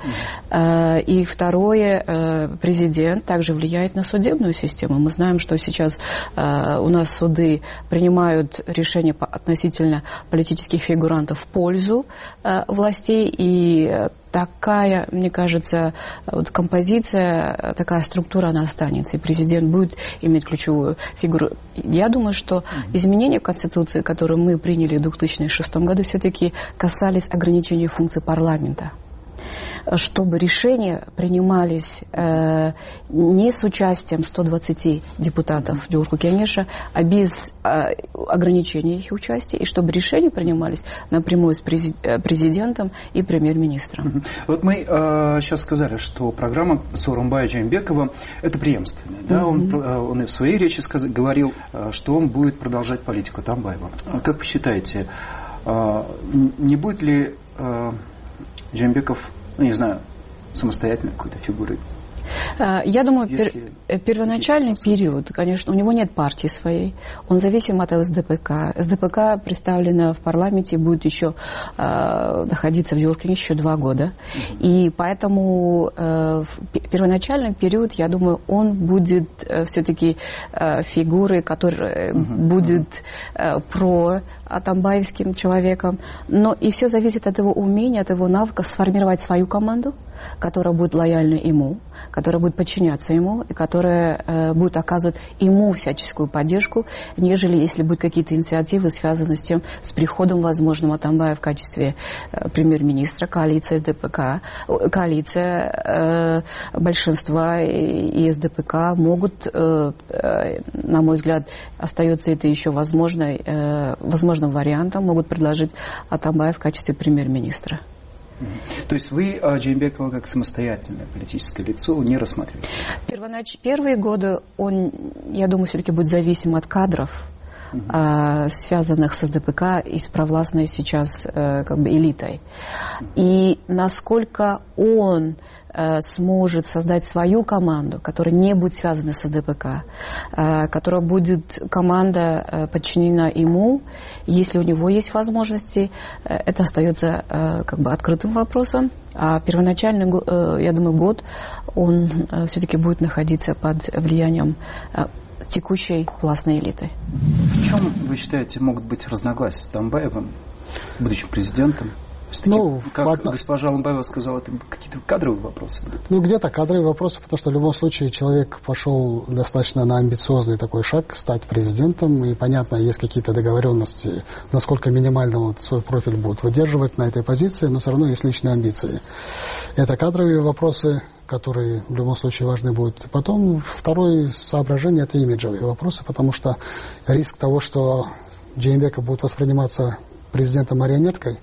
И второе, президент также влияет на судебную систему. Мы знаем, что сейчас у нас суды суды принимают решения относительно политических фигурантов в пользу властей, и такая, мне кажется, вот композиция, такая структура, она останется, и президент будет иметь ключевую фигуру. Я думаю, что изменения в Конституции, которые мы приняли в две тысячи шестом году, все-таки касались ограничения функций парламента, чтобы решения принимались э, не с участием ста двадцати депутатов Джорджа Кенеша, а без э, ограничения их участия, и чтобы решения принимались напрямую с президентом и премьер-министром. Вот мы э, сейчас сказали, что программа Сооронбая Жээнбекова – это преемственная. Да? Mm-hmm. он, он и в своей речи сказал, говорил, что он будет продолжать политику Атамбаева. Как вы считаете, э, не будет ли э, Жээнбеков, ну, не знаю, самостоятельной какой-то фигурой? Я думаю, пер, первоначальный период, конечно, у него нет партии своей, он зависим от СДПК. СДПК представлена в парламенте, будет еще э, находиться в Джорджии еще два года. Mm-hmm. И поэтому э, в первоначальный период, я думаю, он будет э, все-таки э, фигурой, которая mm-hmm. будет э, про атамбаевским человеком. Но и все зависит от его умения, от его навыка сформировать свою команду, которая будет лояльна ему, которая будет подчиняться ему и которая э, будет оказывать ему всяческую поддержку, нежели если будут какие-то инициативы, связанные с тем, с приходом возможным Атамбая в качестве э, премьер-министра, коалиция СДПК, коалиция э, большинства и СДПК могут, э, э, на мой взгляд, остается это еще возможной, э, возможным вариантом, могут предложить Атамбая в качестве премьер-министра. То есть вы Жээнбекова как самостоятельное политическое лицо не рассматриваете? Первонач... Первые годы он, я думаю, все-таки будет зависим от кадров, uh-huh. а, связанных с СДПК и с провластной сейчас а, как бы элитой. Uh-huh. И насколько он сможет создать свою команду, которая не будет связана с СДПК, которая будет команда подчинена ему, если у него есть возможности, это остается как бы открытым вопросом. А первоначальный, я думаю, год он все-таки будет находиться под влиянием текущей властной элиты. В чем, вы считаете, могут быть разногласия с Атамбаевым, будущим президентом? Ну, как одна... госпожа Алымбаева сказала, это какие-то кадровые вопросы будут? Ну, где-то кадровые вопросы, потому что в любом случае человек пошел достаточно на амбициозный такой шаг, стать президентом, и, понятно, есть какие-то договоренности, насколько минимально вот свой профиль будет выдерживать на этой позиции, но все равно есть личные амбиции. Это кадровые вопросы, которые в любом случае важны будут. Потом второе соображение – это имиджевые вопросы, потому что риск того, что Жээнбеков будет восприниматься президентом-марионеткой,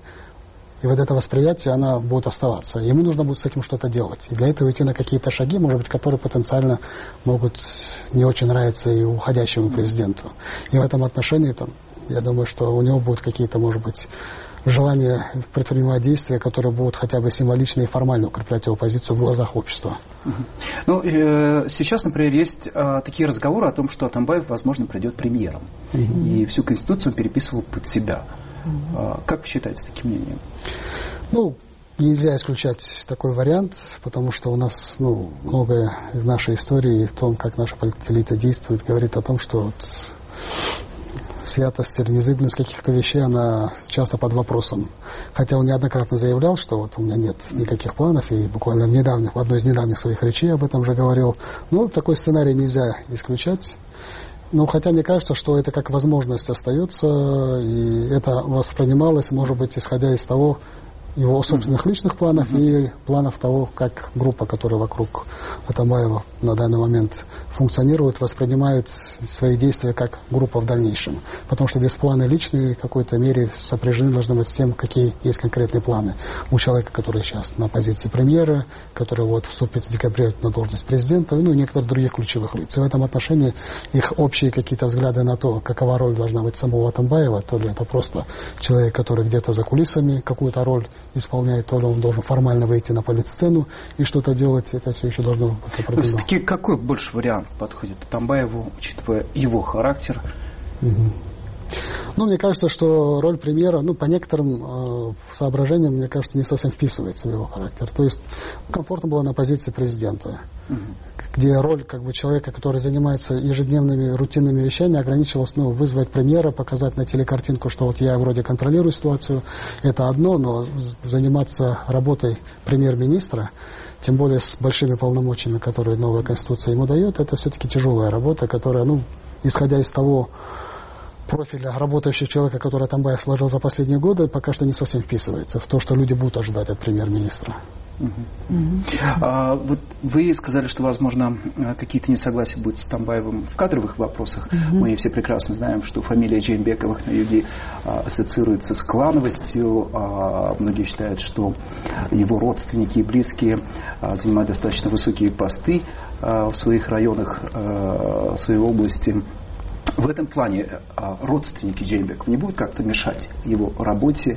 и вот это восприятие, оно будет оставаться. Ему нужно будет с этим что-то делать. И для этого идти на какие-то шаги, может быть, которые потенциально могут не очень нравиться и уходящему президенту. И в этом отношении, там, я думаю, что у него будут какие-то, может быть, желания предпринимать действия, которые будут хотя бы символично и формально укреплять его позицию в глазах общества. Ну, э, сейчас, например, есть э, такие разговоры о том, что Атамбаев, возможно, придет премьером. Mm-hmm. И всю Конституцию он переписывал под себя. Как вы считаете с таким мнением? Ну, нельзя исключать такой вариант, потому что у нас ну, многое в нашей истории, в том, как наша политэлита действует, говорит о том, что вот святость или незыблемость каких-то вещей, она часто под вопросом. Хотя он неоднократно заявлял, что вот у меня нет никаких планов, и буквально в, недавних, в одной из недавних своих речей об этом же говорил. Но такой сценарий нельзя исключать. Ну, хотя мне кажется, что это как возможность остается, и это воспринималось, может быть, исходя из того, его собственных личных планов mm-hmm. и планов того, как группа, которая вокруг Атамбаева на данный момент функционирует, воспринимает свои действия как группа в дальнейшем. Потому что здесь планы личные в какой-то мере сопряжены должны быть с тем, какие есть конкретные планы у человека, который сейчас на позиции премьера, который вот вступит в декабре на должность президента, ну и некоторых других ключевых лиц. И в этом отношении их общие какие-то взгляды на то, какова роль должна быть самого Атамбаева, то ли это просто человек, который где-то за кулисами какую-то роль исполняет, то ли он должен формально выйти на политсцену и что-то делать, это все еще должно быть определено. Все-таки какой больше вариант подходит Атамбаеву, учитывая его характер? Угу. Ну, мне кажется, что роль премьера, ну, по некоторым э, соображениям, мне кажется, не совсем вписывается в его характер. То есть комфортно было на позиции президента, угу. где роль как бы человека, который занимается ежедневными рутинными вещами, ограничивалась, ну, вызвать премьера, показать на телекартинку, что вот я вроде контролирую ситуацию, это одно, но заниматься работой премьер-министра, тем более с большими полномочиями, которые новая Конституция ему дает, это все-таки тяжелая работа, которая, ну, исходя из того профиля работающего человека, который Атамбаев сложил за последние годы, пока что не совсем вписывается в то, что люди будут ожидать от премьер-министра. Угу. Угу. А, вот вы сказали, что, возможно, какие-то несогласия будут с Атамбаевым в кадровых вопросах. Угу. Мы все прекрасно знаем, что фамилия Джеймбековых на юге а, ассоциируется с клановостью. А, многие считают, что его родственники и близкие а, занимают достаточно высокие посты а, в своих районах, а, в своей области. В этом плане а, родственники Джеймбекова не будут как-то мешать его работе?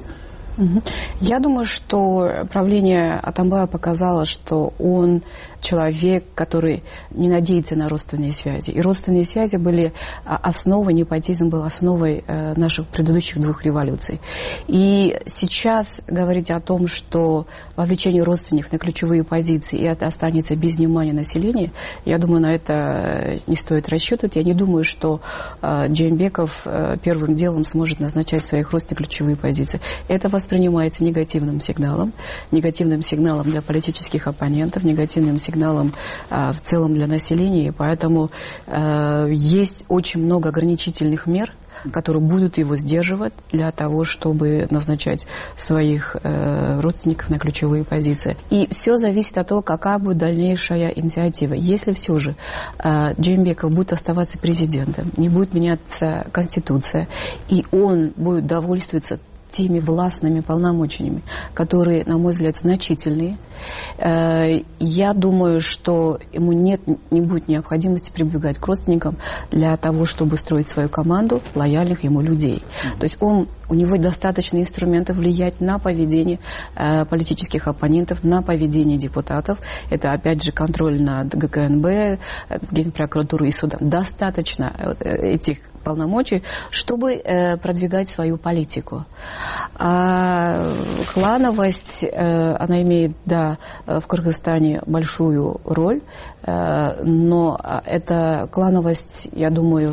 Я думаю, что правление Атамбаева показало, что он человек, который не надеется на родственные связи. И родственные связи были основой, непотизм был основой наших предыдущих двух революций. И сейчас говорить о том, что вовлечение родственников на ключевые позиции, и это останется без внимания населения, я думаю, на это не стоит рассчитывать. Я не думаю, что Джеймбеков первым делом сможет назначать своих родственников на ключевые позиции. Это воспринимается негативным сигналом, негативным сигналом для политических оппонентов, негативным сигналом а, в целом для населения. И поэтому а, есть очень много ограничительных мер, которые будут его сдерживать для того, чтобы назначать своих э, родственников на ключевые позиции. И все зависит от того, какая будет дальнейшая инициатива. Если все же э, Джеймбеков будет оставаться президентом, не будет меняться Конституция, и он будет довольствоваться теми властными полномочиями, которые, на мой взгляд, значительные, я думаю, что ему нет, не будет необходимости прибегать к родственникам для того, чтобы строить свою команду лояльных ему людей. То есть он, у него достаточно инструментов влиять на поведение э, политических оппонентов, на поведение депутатов. Это, опять же, контроль над ГКНБ, Генпрокуратурой и судом. Достаточно этих полномочий, чтобы э, продвигать свою политику. А клановость, э, она имеет, да, в Кыргызстане большую роль, э, но эта клановость, я думаю,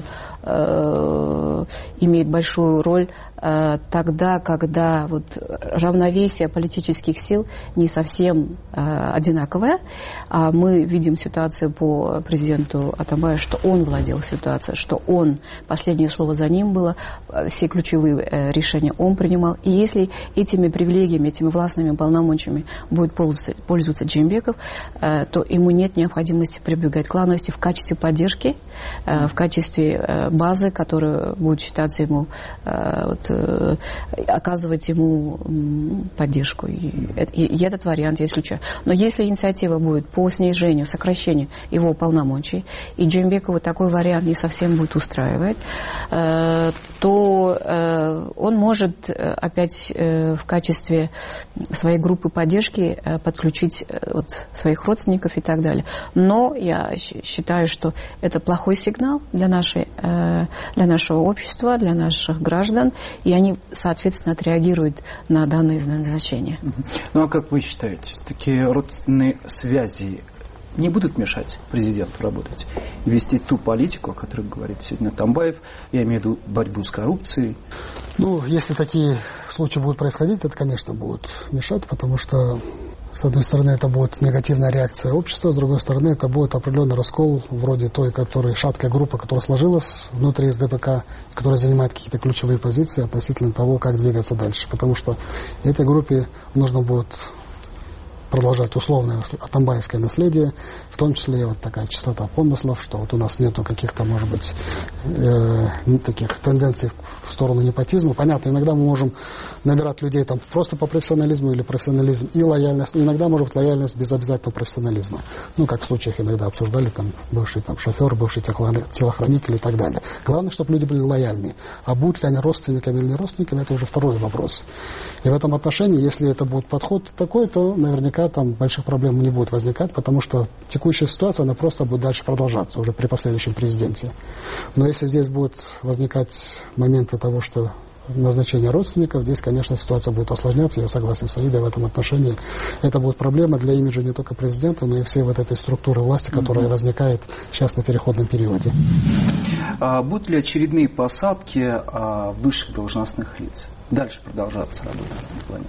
э, имеет большую роль э, тогда, когда вот равновесие политических сил не совсем э, одинаковое. А мы видим ситуацию по президенту Атамбаеву, что он владел ситуацией, что он, последнее слово за ним было, все ключевые э, решения он принимал. И если этими привилегиями, этими властными полномочиями будет пользоваться, пользоваться Джеймбеков, э, то ему нет необходимости прибегать к клановости в качестве поддержки, э, в качестве э, базы, которая будет считаться ему, э, вот, э, оказывать ему э, поддержку. И, и, и этот вариант я исключаю. Но если инициатива будет по снижению, сокращению его полномочий, и Джеймбекова такой вариант не совсем будет устраивать, э, то э, он может э, опять э, в качестве своей группы поддержки э, подключить э, вот, своих родственников и так далее. Но я считаю, что это плохой сигнал для, нашей, э, для нашего общества, для наших граждан, и они, соответственно, отреагируют на данные назначения. Ну а как вы считаете, такие родственные связи не будут мешать президенту работать и вести ту политику, о которой говорит сегодня Атамбаев, я имею в виду борьбу с коррупцией? Ну, если такие случаи будут происходить, это, конечно, будет мешать, потому что, с одной стороны, это будет негативная реакция общества, с другой стороны, это будет определенный раскол, вроде той, которая шаткая группа, которая сложилась внутри СДПК, которая занимает какие-то ключевые позиции относительно того, как двигаться дальше. Потому что этой группе нужно будет продолжать условное атамбаевское наследие, в том числе и вот такая частота помыслов, что вот у нас нету каких-то, может быть, э, таких тенденций в сторону непотизма. Понятно, иногда мы можем набирать людей там просто по профессионализму или профессионализм и лояльность. Иногда может быть лояльность без обязательного профессионализма. Ну, как в случаях иногда обсуждали, там, бывший там, шофер, бывший телохранитель и так далее. Главное, чтобы люди были лояльны. А будут ли они родственниками или не родственниками, это уже второй вопрос. И в этом отношении, если это будет подход такой, то наверняка наверняка там больших проблем не будет возникать, потому что текущая ситуация, она просто будет дальше продолжаться уже при последующем президенте. Но если здесь будут возникать моменты того, что назначение родственников, здесь, конечно, ситуация будет осложняться, я согласен с Аидой в этом отношении. Это будет проблема для имиджа не только президента, но и всей вот этой структуры власти, которая mm-hmm. возникает сейчас на переходном периоде. А будут ли очередные посадки а, высших должностных лиц? Дальше продолжаться работа в этом плане?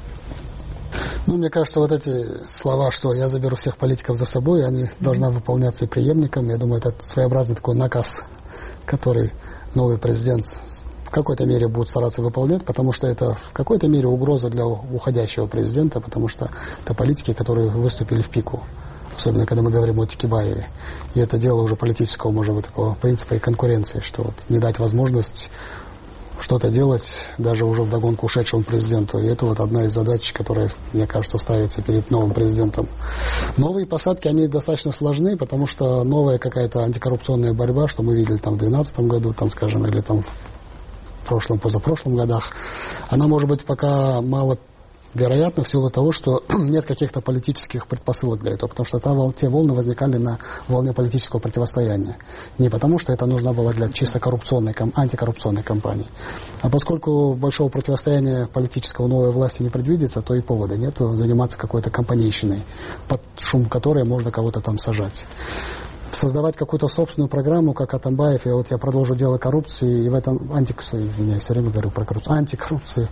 Ну, мне кажется, вот эти слова, что я заберу всех политиков за собой, они mm-hmm. должны выполняться и преемником. Я думаю, это своеобразный такой наказ, который новый президент в какой-то мере будет стараться выполнять, потому что это в какой-то мере угроза для уходящего президента, потому что это политики, которые выступили в пику. Особенно, когда мы говорим о Текебаеве. И это дело уже политического, может быть, такого принципа и конкуренции, что вот не дать возможность что-то делать даже уже вдогонку ушедшему президенту. И это вот одна из задач, которая, мне кажется, ставится перед новым президентом. Новые посадки, они достаточно сложны, потому что новая какая-то антикоррупционная борьба, что мы видели там в две тысячи двенадцатом году, там, скажем, или там в прошлом, позапрошлом годах, она может быть пока мало вероятно в силу того, что нет каких-то политических предпосылок для этого, потому что та, те волны возникали на волне политического противостояния. Не потому, что это нужно было для чисто коррупционной, антикоррупционной кампании. А поскольку большого противостояния политического новой власти не предвидится, то и повода нет заниматься какой-то компанейщиной, под шум которой можно кого-то там сажать. Создавать какую-то собственную программу, как Атамбаев, и вот я продолжу дело коррупции, и в этом антикоррупции, извиняюсь, все время говорю про коррупцию, антикоррупции,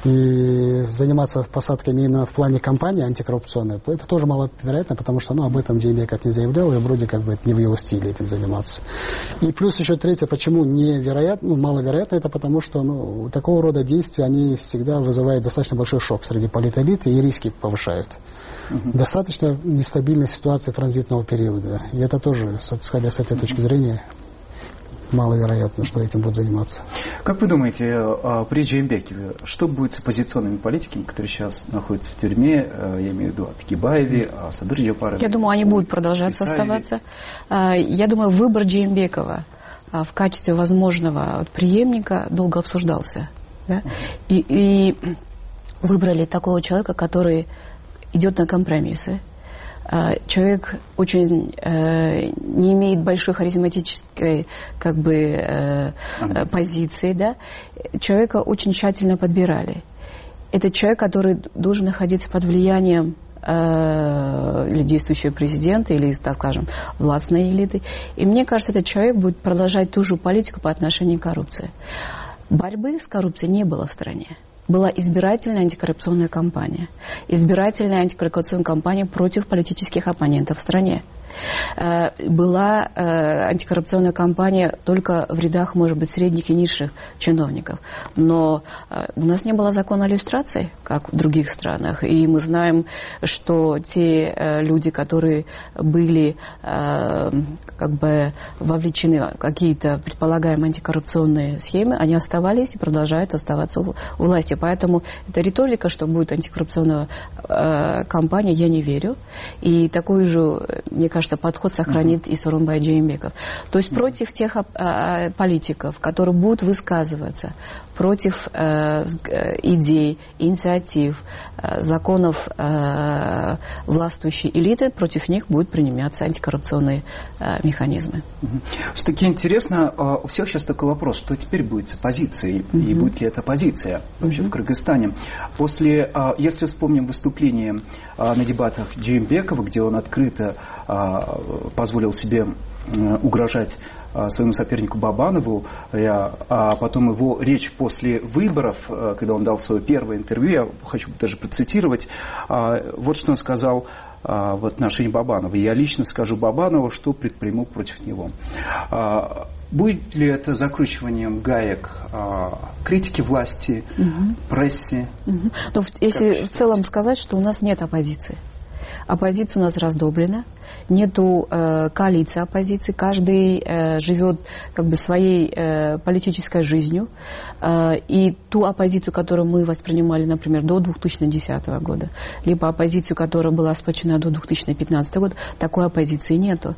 и заниматься посадками именно в плане кампании антикоррупционной, то это тоже маловероятно, потому что, ну, об этом Джеймбеков не заявлял, и вроде как бы это не в его стиле этим заниматься. И плюс еще третье, почему невероятно, ну, маловероятно, это потому что, ну, такого рода действия, они всегда вызывают достаточно большой шок среди политэлиты и риски повышают. Uh-huh. Достаточно нестабильная ситуация транзитного периода. И это тоже, исходя с этой точки зрения, маловероятно, что этим будут заниматься. Как вы думаете, при Джеймбекове, что будет с оппозиционными политиками, которые сейчас находятся в тюрьме, я имею в виду о Текебаеве, о Садыр Джапарове? Я думаю, они будут продолжать оставаться. Я думаю, выбор Джеймбекова в качестве возможного преемника долго обсуждался. Да? И, и выбрали такого человека, который идет на компромиссы. Человек очень э, не имеет большой харизматической как бы, э, позиции. Да? Человека очень тщательно подбирали. Это человек, который должен находиться под влиянием э, или действующего президента, или, так скажем, властной элиты. И мне кажется, этот человек будет продолжать ту же политику по отношению к коррупции. Борьбы с коррупцией не было в стране. Была избирательная антикоррупционная кампания. Избирательная антикоррупционная кампания против политических оппонентов в стране. Была антикоррупционная кампания только в рядах, может быть, средних и низших чиновников. Но у нас не было закона о иллюстрации, как в других странах. И мы знаем, что те люди, которые были как бы вовлечены в какие-то предполагаемые антикоррупционные схемы, они оставались и продолжают оставаться у власти. Поэтому эта риторика, что будет антикоррупционная кампания, я не верю. И такой же, мне кажется, подход сохранит и Сооронбай Джеймбеков. То есть против тех а, политиков, которые будут высказываться против а, идей, инициатив, а, законов а, властвующей элиты, против них будут приниматься антикоррупционные а, механизмы. Все-таки интересно, у всех сейчас такой вопрос, что теперь будет с оппозицией, mm-hmm. и будет ли это оппозиция вообще mm-hmm. в Кыргызстане. После, если вспомним выступление на дебатах Джеймбекова, где он открыто позволил себе угрожать своему сопернику Бабанову, а потом его речь после выборов, когда он дал свое первое интервью, я хочу даже процитировать, вот что он сказал в отношении Бабанова. Я лично скажу Бабанову, что предприму против него. Будет ли это закручиванием гаек критики власти, угу. прессе? Угу. Ну, если в целом сказать, что у нас нет оппозиции. Оппозиция у нас раздоблена. нету э, коалиции оппозиции, каждый э, живет как бы своей э, политической жизнью. Э, и ту оппозицию, которую мы воспринимали, например, до две тысячи десятого года, либо оппозицию, которая была сплочена до две тысячи пятнадцатого года, такой оппозиции нету.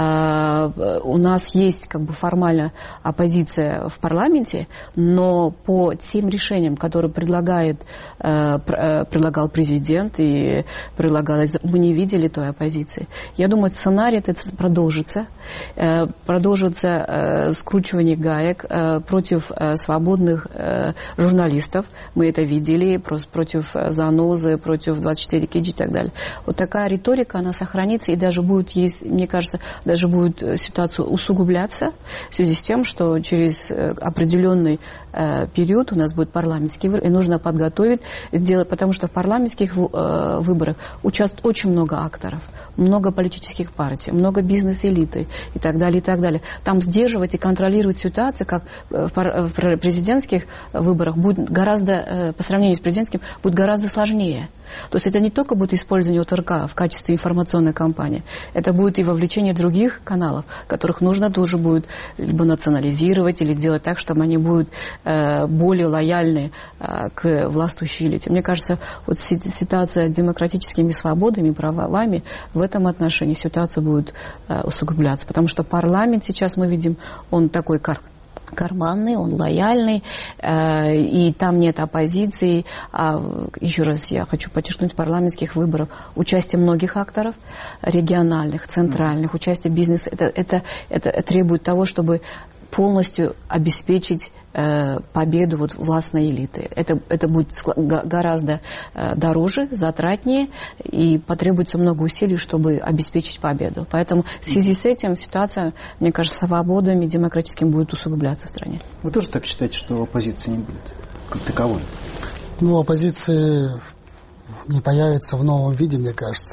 Э, у нас есть как бы формально оппозиция в парламенте, но по тем решениям, которые предлагает, э, предлагал президент и предлагалось, мы не видели той оппозиции. Я думаю, сценарий этот продолжится. Э, продолжится э, скручивание гаек э, против э, свободных э, журналистов. Мы это видели, против Занозы, против двадцать четыре Киджи и так далее. Вот такая риторика, она сохранится и даже будет, есть, мне кажется, даже будет ситуация усугубляться в связи с тем, что через определенный э, период у нас будет парламентский выбор, и нужно подготовить, сделать, потому что в парламентских э, выборах участвует очень много акторов, много политических партий, много бизнес-элиты и так далее, и так далее. Там сдерживать и контролировать ситуацию, как в президентских выборах, будет гораздо, по сравнению с президентским, будет гораздо сложнее. То есть это не только будет использование ОТРК в качестве информационной кампании, это будет и вовлечение других каналов, которых нужно тоже будет либо национализировать, или сделать так, чтобы они будут э, более лояльны э, к властвующей элите. Мне кажется, вот ситуация с демократическими свободами и правами, в этом отношении ситуация будет э, усугубляться. Потому что парламент сейчас мы видим, он такой кар карманный, он лояльный, э, и там нет оппозиции. А, еще раз я хочу подчеркнуть, в парламентских выборах участие многих акторов, региональных, центральных, участие бизнеса, это, это, это требует того, чтобы полностью обеспечить э, победу вот властной элиты. Это, это будет гораздо э, дороже, затратнее, и потребуется много усилий, чтобы обеспечить победу. Поэтому в связи с этим ситуация, мне кажется, свободами демократическим будет усугубляться в стране. Вы тоже так считаете, что оппозиции не будет как таковой? Ну, оппозиции не появится в новом виде, мне кажется.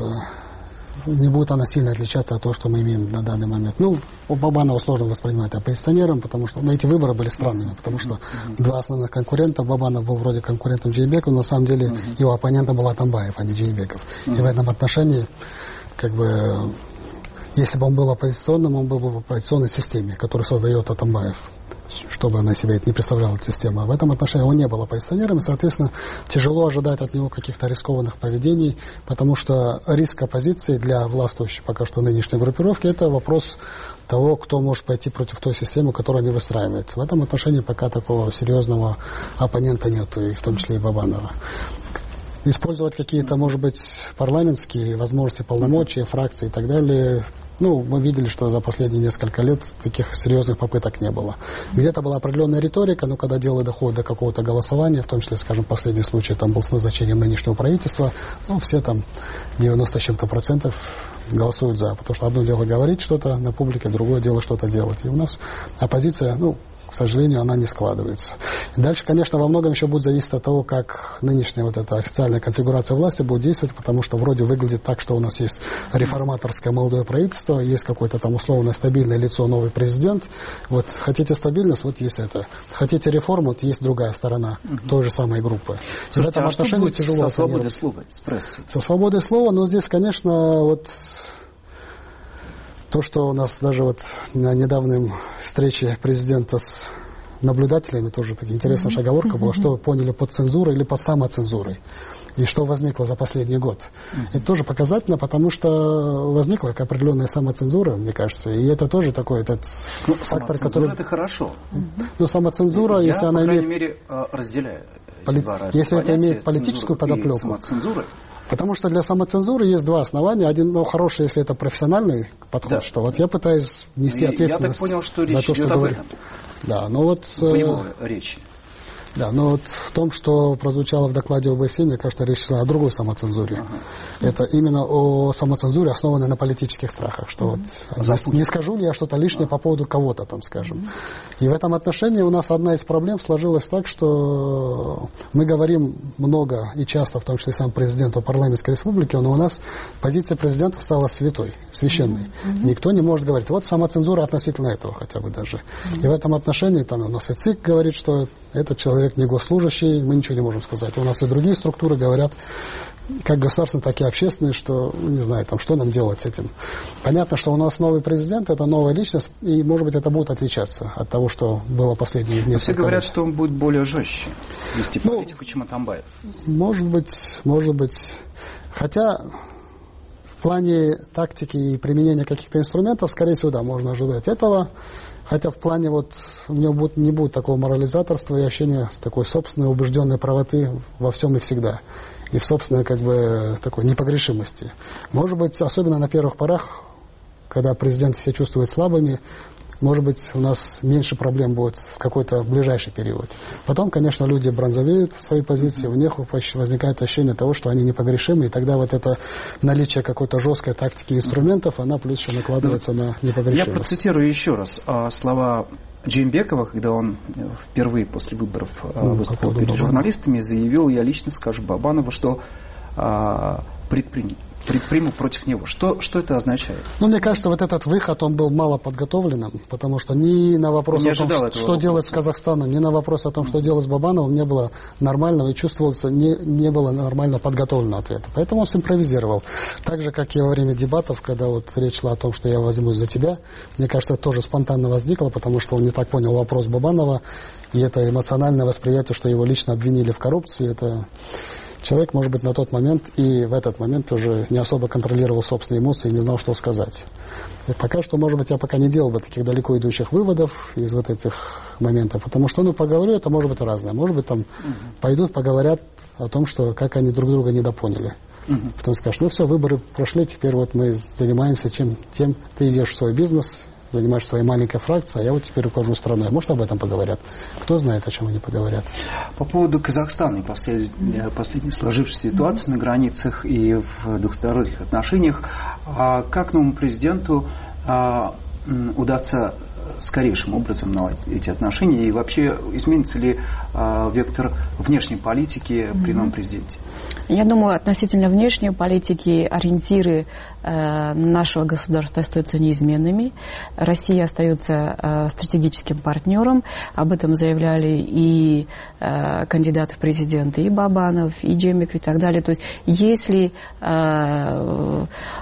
Не будет она сильно отличаться от того, что мы имеем на данный момент. Ну, Бабанова сложно воспринимать оппозиционером, потому что ну, эти выборы были странными, потому что uh-huh. два основных конкурента, Бабанов был вроде конкурентом Джеймбекова, но на самом деле uh-huh. его оппонентом был Атамбаев, а не Джеймбеков. Uh-huh. И в этом отношении, как бы, если бы он был оппозиционным, он был бы в оппозиционной системе, которую создает Атамбаев, чтобы она себе это не представляла, эта система. А в этом отношении он не был оппозиционером, и, соответственно, тяжело ожидать от него каких-то рискованных поведений, потому что риск оппозиции для властвующей пока что нынешней группировки – это вопрос того, кто может пойти против той системы, которую они выстраивают. В этом отношении пока такого серьезного оппонента нет, и в том числе и Бабанова. Использовать какие-то, может быть, парламентские возможности, полномочия, фракции и так далее – ну, мы видели, что за последние несколько лет таких серьезных попыток не было. Где-то была определенная риторика, но когда дело доходит до какого-то голосования, в том числе, скажем, последний случай там был с назначением нынешнего правительства, ну, все там девяносто с чем-то процентов голосуют за. Потому что одно дело говорить что-то на публике, другое дело что-то делать. И у нас оппозиция, ну, к сожалению, она не складывается. И дальше, конечно, во многом еще будет зависеть от того, как нынешняя вот эта официальная конфигурация власти будет действовать, потому что вроде выглядит так, что у нас есть реформаторское молодое правительство, есть какое-то там условно стабильное лицо, новый президент. Вот хотите стабильность, вот есть это. Хотите реформу, вот есть другая сторона угу. той же самой группы. Слушайте, в этом а отношении что будет тяжело со свободой слова, с прессой? Со свободой слова, но здесь, конечно, вот то, что у нас даже вот на недавнем встрече президента с наблюдателями, тоже такая интересная mm-hmm. оговорка mm-hmm. была, что вы поняли под цензурой или под самоцензурой, и что возникло за последний год. Mm-hmm. Это тоже показательно, потому что возникла определенная самоцензура, мне кажется, и это тоже такой этот ну, фактор, который... это хорошо. Mm-hmm. Но самоцензура, Я, если по она крайней имеет... мере, разделяю Поли... Если это имеет политическую подоплеку. Самоцензуры. Потому что для самоцензуры есть два основания. Один, ну, хороший, если это профессиональный подход, да. что вот я пытаюсь нести я, ответственность я так понял, что за речь то, что идет говорю. об этом. Да, но вот... В его речи. Да, но вот в том, что прозвучало в докладе об ОБСЕ, мне кажется, речь шла о другой самоцензуре. Ага. Это именно о самоцензуре, основанной на политических страхах. Что mm-hmm. вот, не скажу ли я что-то лишнее ага. по поводу кого-то, там, скажем. Mm-hmm. И в этом отношении у нас одна из проблем сложилась так, что мы говорим много и часто, в том числе сам президент о парламентской республике, но у нас позиция президента стала святой, священной. Mm-hmm. Никто не может говорить, вот самоцензура относительно этого хотя бы даже. Mm-hmm. И в этом отношении там у нас и ЦИК говорит, что этот человек не госслужащий, мы ничего не можем сказать. У нас и другие структуры говорят, как государственные, так и общественные, что, не знаю, там, что нам делать с этим. Понятно, что у нас новый президент, это новая личность, и, может быть, это будет отличаться от того, что было последние несколько лет. Все говорят, что он будет более жестче вести политику, чем Атамбаев. Может быть, может быть. Хотя в плане тактики и применения каких-то инструментов, скорее всего, да, можно ожидать этого. Хотя в плане вот у него будет, не будет такого морализаторства и ощущения такой собственной убежденной правоты во всем и всегда. И в собственной как бы такой непогрешимости. Может быть, особенно на первых порах, когда президент себя чувствует слабыми, может быть, у нас меньше проблем будет в какой-то ближайший период. Потом, конечно, люди бронзовеют в своей позиции, у них возникает ощущение того, что они непогрешимы, и тогда вот это наличие какой-то жесткой тактики и инструментов, она плюс еще накладывается на непогрешимость. Я процитирую еще раз слова Джеймбекова, когда он впервые после выборов ну, выступал перед Бабанова. журналистами, заявил: я лично скажу Бабанову, что а, предпринят. предпримут против него. Что, что это означает? Ну, мне кажется, вот этот выход, он был мало подготовленным, потому что ни на вопрос о том, что, что делать с Казахстаном, ни на вопрос о том, что делать с Бабановым, не было нормального и чувствовался, не, не было нормально подготовленного ответа. Поэтому он симпровизировал. Так же, как и во время дебатов, когда вот речь шла о том, что я возьмусь за тебя, мне кажется, это тоже спонтанно возникло, потому что он не так понял вопрос Бабанова, и это эмоциональное восприятие, что его лично обвинили в коррупции, это... Человек, может быть, на тот момент и в этот момент уже не особо контролировал собственные эмоции и не знал, что сказать. И пока что, может быть, я пока не делал бы таких далеко идущих выводов из вот этих моментов, потому что, ну, поговорю, это может быть разное. Может быть, там пойдут, поговорят о том, что как они друг друга недопоняли. Uh-huh. Потом скажешь, ну все, выборы прошли, теперь вот мы занимаемся чем, тем, ты идешь в свой бизнес, занимаешься своей маленькой фракцией, а я вот теперь руковожу страной. Может, об этом поговорят? Кто знает, о чем они поговорят? По поводу Казахстана и последней, последней сложившейся ситуации на границах и в двухсторонних отношениях, как новому президенту удастся скорейшим образом наладить эти отношения, и вообще изменится ли вектор внешней политики при новом президенте? Я думаю, относительно внешней политики ориентиры э, нашего государства остаются неизменными. Россия остается э, стратегическим партнером. Об этом заявляли и э, кандидаты в президенты, и Бабанов, и Джеймбеков и так далее. То есть, если э,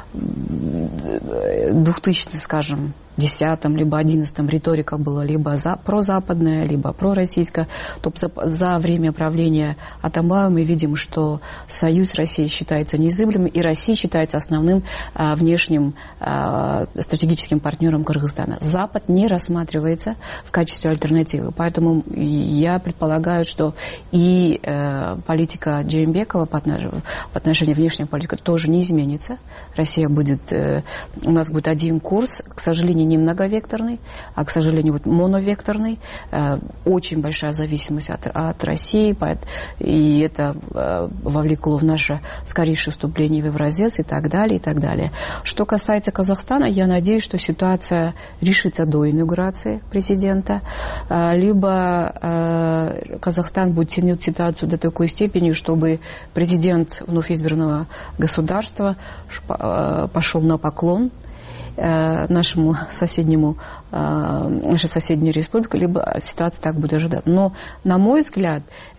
двухтысячном, скажем, десятом либо одиннадцатом риторика была либо за, прозападная, либо пророссийская, то за, за время правления Атамбаева мы видим, что союз России считается неизыблемым, и Россия считается основным а, внешним а, стратегическим партнером Кыргызстана. Запад не рассматривается в качестве альтернативы. Поэтому я предполагаю, что и э, политика Джеймбекова по отношению, по отношению внешней политики тоже не изменится. Россия будет, э, у нас будет один курс, к сожалению, не многовекторный, а, к сожалению, вот моновекторный. Э, очень большая зависимость от, от России, и это э, вовлекло в наше скорейшее вступление в Евразес и так далее, и так далее. Что касается Казахстана, я надеюсь, что ситуация решится до инаугурации президента, э, либо э, Казахстан будет тянуть ситуацию до такой степени, чтобы президент вновь избранного государства э, пошел на поклон нашему соседнему, нашей соседней республике, либо ситуация так будет ожидать. Но, на мой взгляд,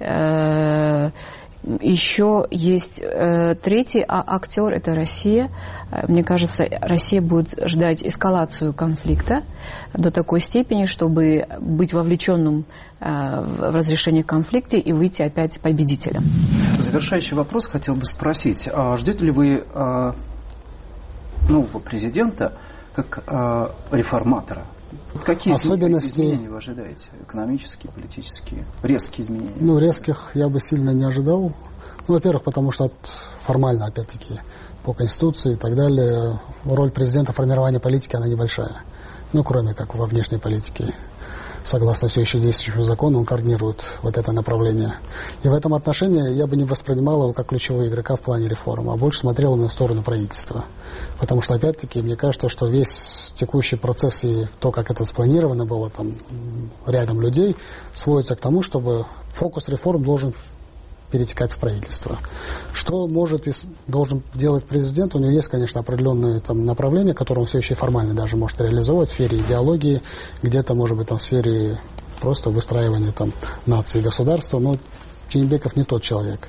еще есть третий актер, это Россия. Мне кажется, Россия будет ждать эскалацию конфликта до такой степени, чтобы быть вовлеченным в разрешение конфликта и выйти опять победителем. Завершающий вопрос хотел бы спросить. Ждете ли вы нового президента как э, реформатора? Какие особенности... изменения вы ожидаете? Экономические, политические? Резкие изменения? Ну, резких я бы сильно не ожидал. Ну, во-первых, потому что формально, опять-таки, по Конституции и так далее, роль президента в формировании политики, она небольшая. Ну, кроме как во внешней политике. Согласно все еще действующему закону, он координирует вот это направление. И в этом отношении я бы не воспринимал его как ключевого игрока в плане реформы, а больше смотрел на сторону правительства. Потому что, опять-таки, мне кажется, что весь текущий процесс и то, как это спланировано было там рядом людей, сводится к тому, чтобы фокус реформ должен перетекать в правительство. Что может и должен делать президент? У него есть, конечно, определенные там направления, которые он все еще формально даже может реализовывать в сфере идеологии, где-то, может быть, там в сфере просто выстраивания там нации и государства. Но Джеймбеков не тот человек.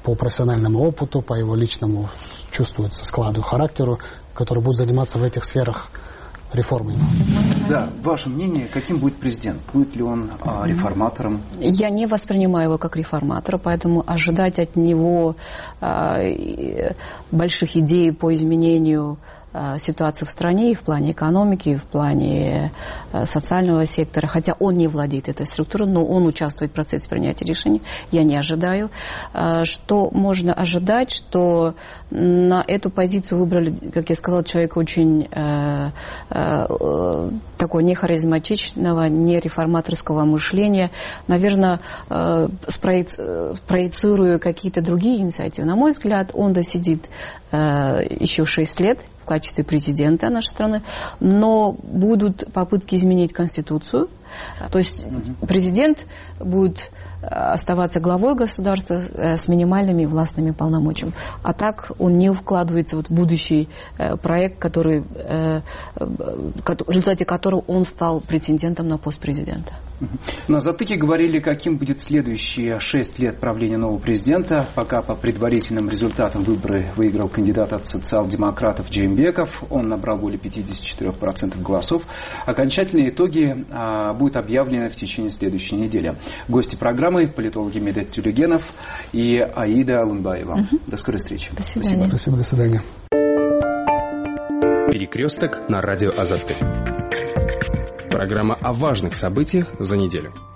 по профессиональному опыту, по его личному, чувствуется, складу, характеру, который будет заниматься в этих сферах реформой. Да, ваше мнение, каким будет президент? Будет ли он а, реформатором? Я не воспринимаю его как реформатора, поэтому ожидать от него а, больших идей по изменению ситуации в стране и в плане экономики, и в плане социального сектора, хотя он не владеет этой структурой, но он участвует в процессе принятия решений, я не ожидаю. Что можно ожидать, что на эту позицию выбрали, как я сказала, человека очень э, э, такого не харизматичного, не реформаторского мышления, наверное, э, спроецируя какие-то другие инициативы. На мой взгляд, он досидит э, еще шесть лет в качестве президента нашей страны, но будут попытки изменить Конституцию. То есть президент будет оставаться главой государства с минимальными властными полномочиями. А так он не вкладывается вот в будущий проект, который, в результате которого он стал претендентом на пост президента. На затыке говорили, каким будет следующие шесть лет правления нового президента. Пока по предварительным результатам выборы выиграл кандидат от социал-демократов Джеймбеков. Он набрал более пятьдесят четыре процента голосов. Окончательные итоги а, будут объявлены в течение следующей недели. Гости программы – политологи Медет Тюлегенов и Аида Алунбаева. Угу. До скорой встречи. До свидания. Спасибо. Спасибо, до свидания. Перекресток на радио Азатты. Программа о важных событиях за неделю.